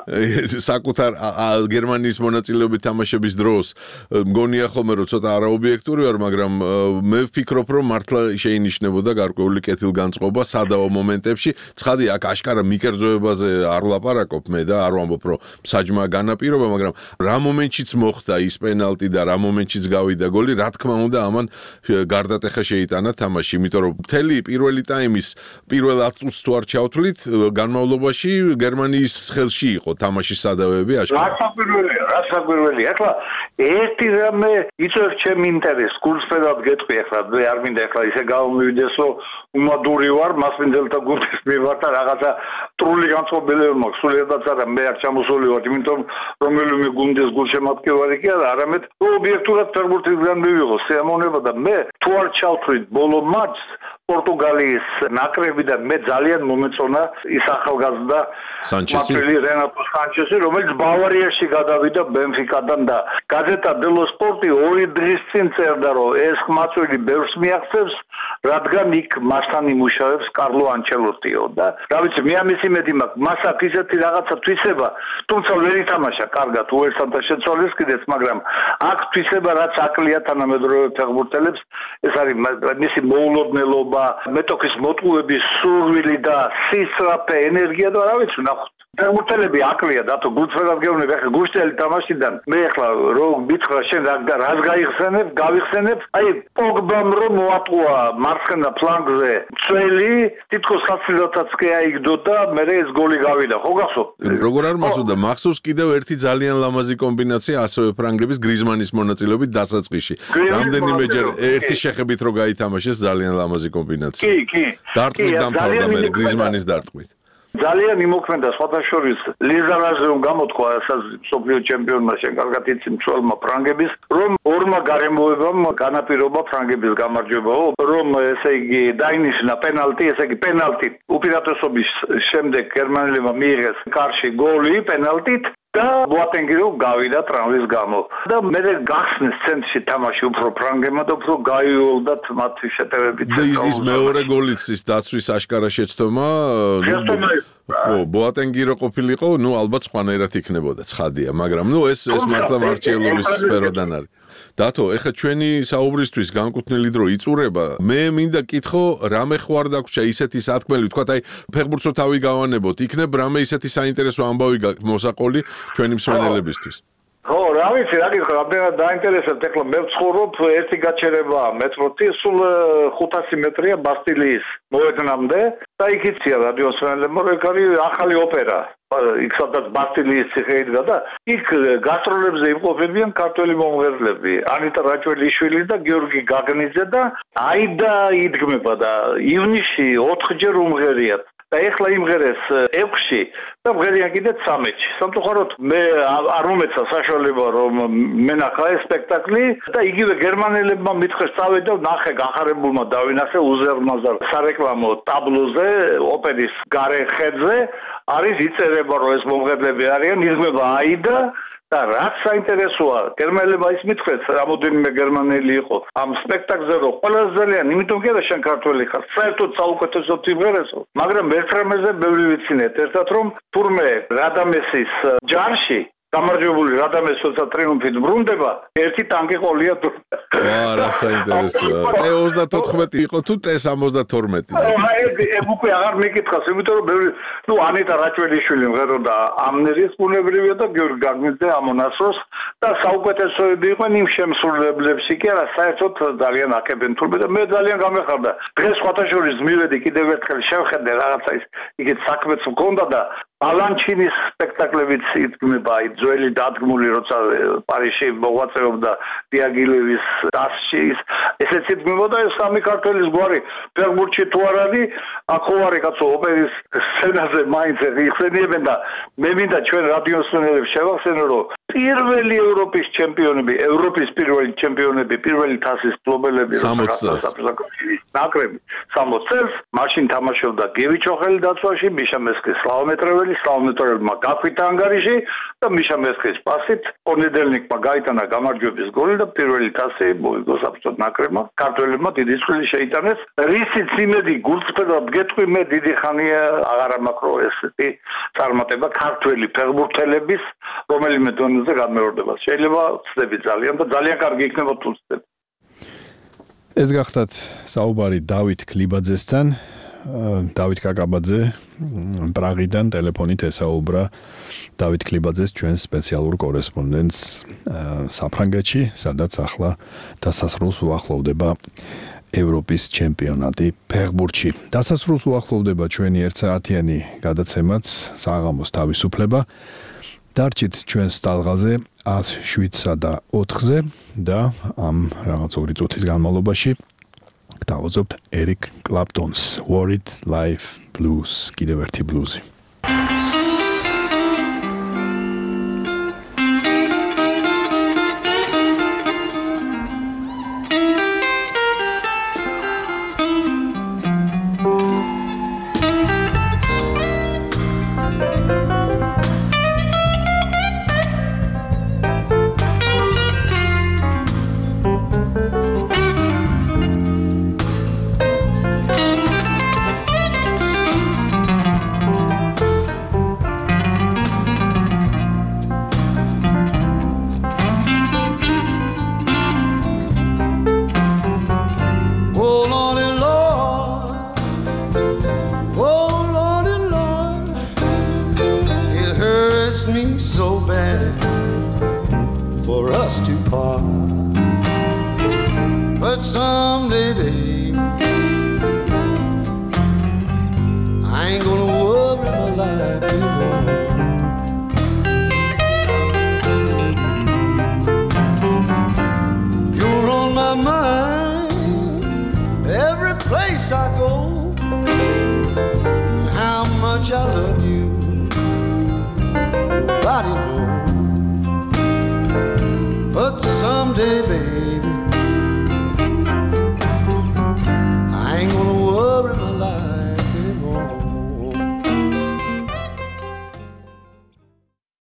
Speaker 3: საკუთარ გერმანიის მონაწილეობით თამაშების დროს მგონია ხოლმე რომ ცოტა არაობიექტური ვარ, მაგრამ მე ვფიქრობ რომ მართლა შეინიშნებოდა გარკვეული კეთილგანწყობა სადავო მომენტებში. ცხადი აქ აშკარა მიკერძოებაზე არ ვლაპარაკობ მე და არ ვამბობ რომ საჯმა განაპირობა, მაგრამ რა მომენტშიც მოხდა ის პენალტი და რა მომენტშიც გავიდა გოლი, რა თქმა უნდა ამან გარდატეხა შეიტანა თამაში, იმიტომ რომ მთელი პირველი ტაიმის პირველ ათ წუთს თუ არ ჩავთვლით, განმავლობაში გერმანიის ხელში იყო თამაშის სადავეები აშკარა.
Speaker 6: რა საკვირველია, რა საკვირველია. ახლა ერთი რამე იწევს ჩემ ინტერესს, გულწრფელად გეტყვი ახლა, მე არ მინდა ახლა ისე გავმივიდეს რომ უმადური ვარ, მასპინძელთა გუნდის მივარ და რაღაცა ტრული განწყობილება მაქვს, სულიერადაც არა, მე არ ჩამოსული ვარ, იმიტომ რომელიმე გუნდის გულშემატკივარი კი არა, არამედ ობიექტურად ფეხბურთისგან მივიღო სიამოვნება და მე თუ არ ჩავთვლით ბოლო მატჩს პორტუგალიის ნაკრები და მე ძალიან მომეწონა ის ახალგაზრდა მათველი რენატო სანჩესი, რომელიც ბავარიაში გადავიდა ბენფიკადან და გაზეტა დელო სპორტი ორი დღის წინ წერდა, რომ ეს მათველი ბევრს მიაღწევს, რადგან იქ მასთან იმუშავებს კარლო ანჩელოტიო და რა ვიცი, მე ამის იმედი მაქვს, მას აქ ისეთი რაღაცა თვისება, თუმცა ვერ ითამაშა კარგად უელსთან და შეცვალეს კიდეც, მაგრამ აქ თვისება რაც აკლია თანამედროვე ფეხბურთელებს, ეს არის მისი მოულოდნელობა მეტოქის მოტყუების სურვილი და სისწრაფე ენერგია და რა ვიცი ნახოთ ფეხბურთელები აკლია დათო გულწრფელად გეუბნები ახლა გუშტელი თამაშიდან მე ახლა რო მითხრა შენ რას გაიხსენებ გავიხსენებ აი პოგბამ რომ მოატყუა მარცხენა ფლანგზე წველი თითქოს ხასიათაც კი აიგდო და მე ეს გოლი გავიდა ხო გახსოვთ
Speaker 3: როგორ არ მახსოვდა მახსოვს კიდევ ერთი ძალიან ლამაზი კომბინაცია ასევე ფრანგების გრიზმანის მონაწილეობით დასაწყისში რამდენიმეჯერ ერთი შეხებით რო გაითამაშეს ძალიან ლამაზი კომბინაცია
Speaker 6: კი კი
Speaker 3: დარტყმით დამთავრდა მე გრიზმანის დარტყმით
Speaker 6: ძალიან იმოქმედა სხვადასხვის ლიზარაზე რომ გამოთქვა სოფლიო ჩემპიონმა შენ კარგად იცი მცველმა ფრანგების რომ ორმა გარემოებამ განაპირობა ფრანგების გამარჯვებაო რომ ესე იგი დაინიშნა პენალტი ესე იგი პენალტი უპირატესობის შემდეგ გერმანელებმა მიიღეს კარში გოლი პენალტით და ბოატენგი რომ გავიდა ტრამვის გამო და მე გახსნეს ცენტრში თამაში უფრო ფრანგებმა და უფრო გაიოლდათ მათი შეტევებით
Speaker 3: და ის მეორე გოლიც ის დაცვის აშკარა შეცდომა ხო ბოატენგი რო ყოფილიყო ნუ ალბათ სხვანაირად იქნებოდა ცხადია მაგრამ ნუ ეს ეს მართლა მარჩიელობის სფეროდან არის დათო ეხა ჩვენი საუბრისთვის განკუთვნილი დრო იწურება მე მინდა კითხო რამე ხوار დაგვრჩა ისეთი სათქმელი ვთქვა აი ფეხბურთსო თავი გავანებოთ იქნებ რამე ისეთი საინტერესო ამბავი მოსაყოლი ჩვენი მსმენელებისთვის
Speaker 6: ხო რა ვიცი, რა გიქო, რამდენად დაინტერესებთ, ეხლა მე ვცხოვრობ ერთი გაჩერება მეტროთი, სულ ხუთასი მეტრია ბასტილიის მოედნამდე და იქიცია რადიოსმენელებმა, რომ იქ არის ახალი ოპერა. იქ სადაც ბასტილიის ციხე იდგა და იქ გასტროლებზე იმყოფებიან ქართველი მომღერლები, ანიტა რაჭველიშვილი და გიორგი გაგნიძე და აიდა იდგმება და ივნისში ოთხჯერ უმღერიათ. და ეხლა იმღერეს ექვსში და მღერიან კიდე ცამეტში. სამწუხაროდ მე არ მომეცა საშუალება რომ მენახა ეს სპექტაკლი და იგივე გერმანელებმა მითხრეს წავედი და ნახე გახარებულმა დავინახე უზარმაზარ სარეკლამო ტაბლოზე ოპერის გარე ხედზე არის იწერება რომ ეს მომღერლები არიან იღმება აიდა და რაც საინტერესოა გერმანელებმა ის მითხრეს რამოდენიმე გერმანელი იყო ამ სპექტაკლზე რომ ყველაზე ძალიან იმიტომ კი არა შენ ქართველი ხარ საერთოდ საუკეთესოდ იმღერესო მაგრამ ერთ რამეზე ბევრი ვიცინეთ ერთად რომ თურმე რადამესის ჯარში გამარჯვებული რადამეს თორსა ტრიუმფით ბრუნდება ერთი ტანკი ყოლია თუ
Speaker 3: ვაა რა საინტერესოა ტე ოცდათოთხმეტი იყო თუ ტე სამოცდათორმეტი
Speaker 6: აი უკვე აღარ მეკითხავს იმიტომ რომ ბევრი ნუ ანიტა რაჭველიშვილი მღეროდა ამნერიის ბუნებრივია და გიორგი გაგნიძე ამონასროს და საუკეთესოები იყვნენ იმ შემსრულებლებში კი არა საერთოდ ძალიან აკებენ თურმე და მე ძალიან გამეხარდა დღეს სხვათაშორის მივედი კიდევ ერთხელ შევხედე რაღაცა ის იქით საქმეც მქონდა და ალანჩინის სპექტაკლებიც იდგმება აი ძველი დადგმული როცა პარიზში მოღვაწეობდა დიაგილევის დასში ესეც იდგმებოდა ეს სამი ქართველის გვარი ფეხბურთში თუ არ არის აქ ვარი კაცო ოპერის სცენაზე მაინც იხსენიებენ და მე მინდა ჩვენ რადიოსმენელებს შევახსენო რომ პირველი ევროპის ჩემპიონები ევროპის პირველი ჩემპიონები პირველი თასის მფლობელები ნაკრები სამოცი წელს მაშინ თამაშობდა გივი ჩოხელი დაცვაში მიშა მესკის სლავომეტრეველი სლავომეტრეველმა გაქვით ანგარიში და მიშა მესკის პასით პონედელნიკმა გაიტანა გამარჯვების გოლი და პირველი თასი მოიგო საბჭოთა ნაკრებმა ქართველებმა დიდი წვლილი შეიტანეს რისიც იმედი გულწრფელად გეტყვი მე დიდი ხანია აღარ ამაკრო ესეთი წარმატება ქართველი ფეხბურთელების რომელიმე დონეზე განმეორდება შეიძლება ვწდები ძალიან და ძალიან კარგი იქნება თუ ვწდები
Speaker 2: ეს გახდათ საუბარი დავით ქლიბაძესთან დავით კაკაბაძე პრაღიდან ტელეფონით ესაუბრა დავით ქლიბაძეს ჩვენს სპეციალურ კორესპონდენტს საფრანგეთში სადაც ახლა დასასრულს უახლოვდება ევროპის ჩემპიონატი ფეხბურთში დასასრულს უახლოვდება ჩვენი ერთ საათიანი გადაცემაც საღამოს თავისუფლება დარჩით ჩვენს ტალღაზე ათს შვიდსა და ოთხზე და ამ რაღაც ორი წუთის განმავლობაში გთავაზობთ ერიკ კლაპტონს Worried Life Blues კიდევ ერთი ბლუზი
Speaker 7: But someday, baby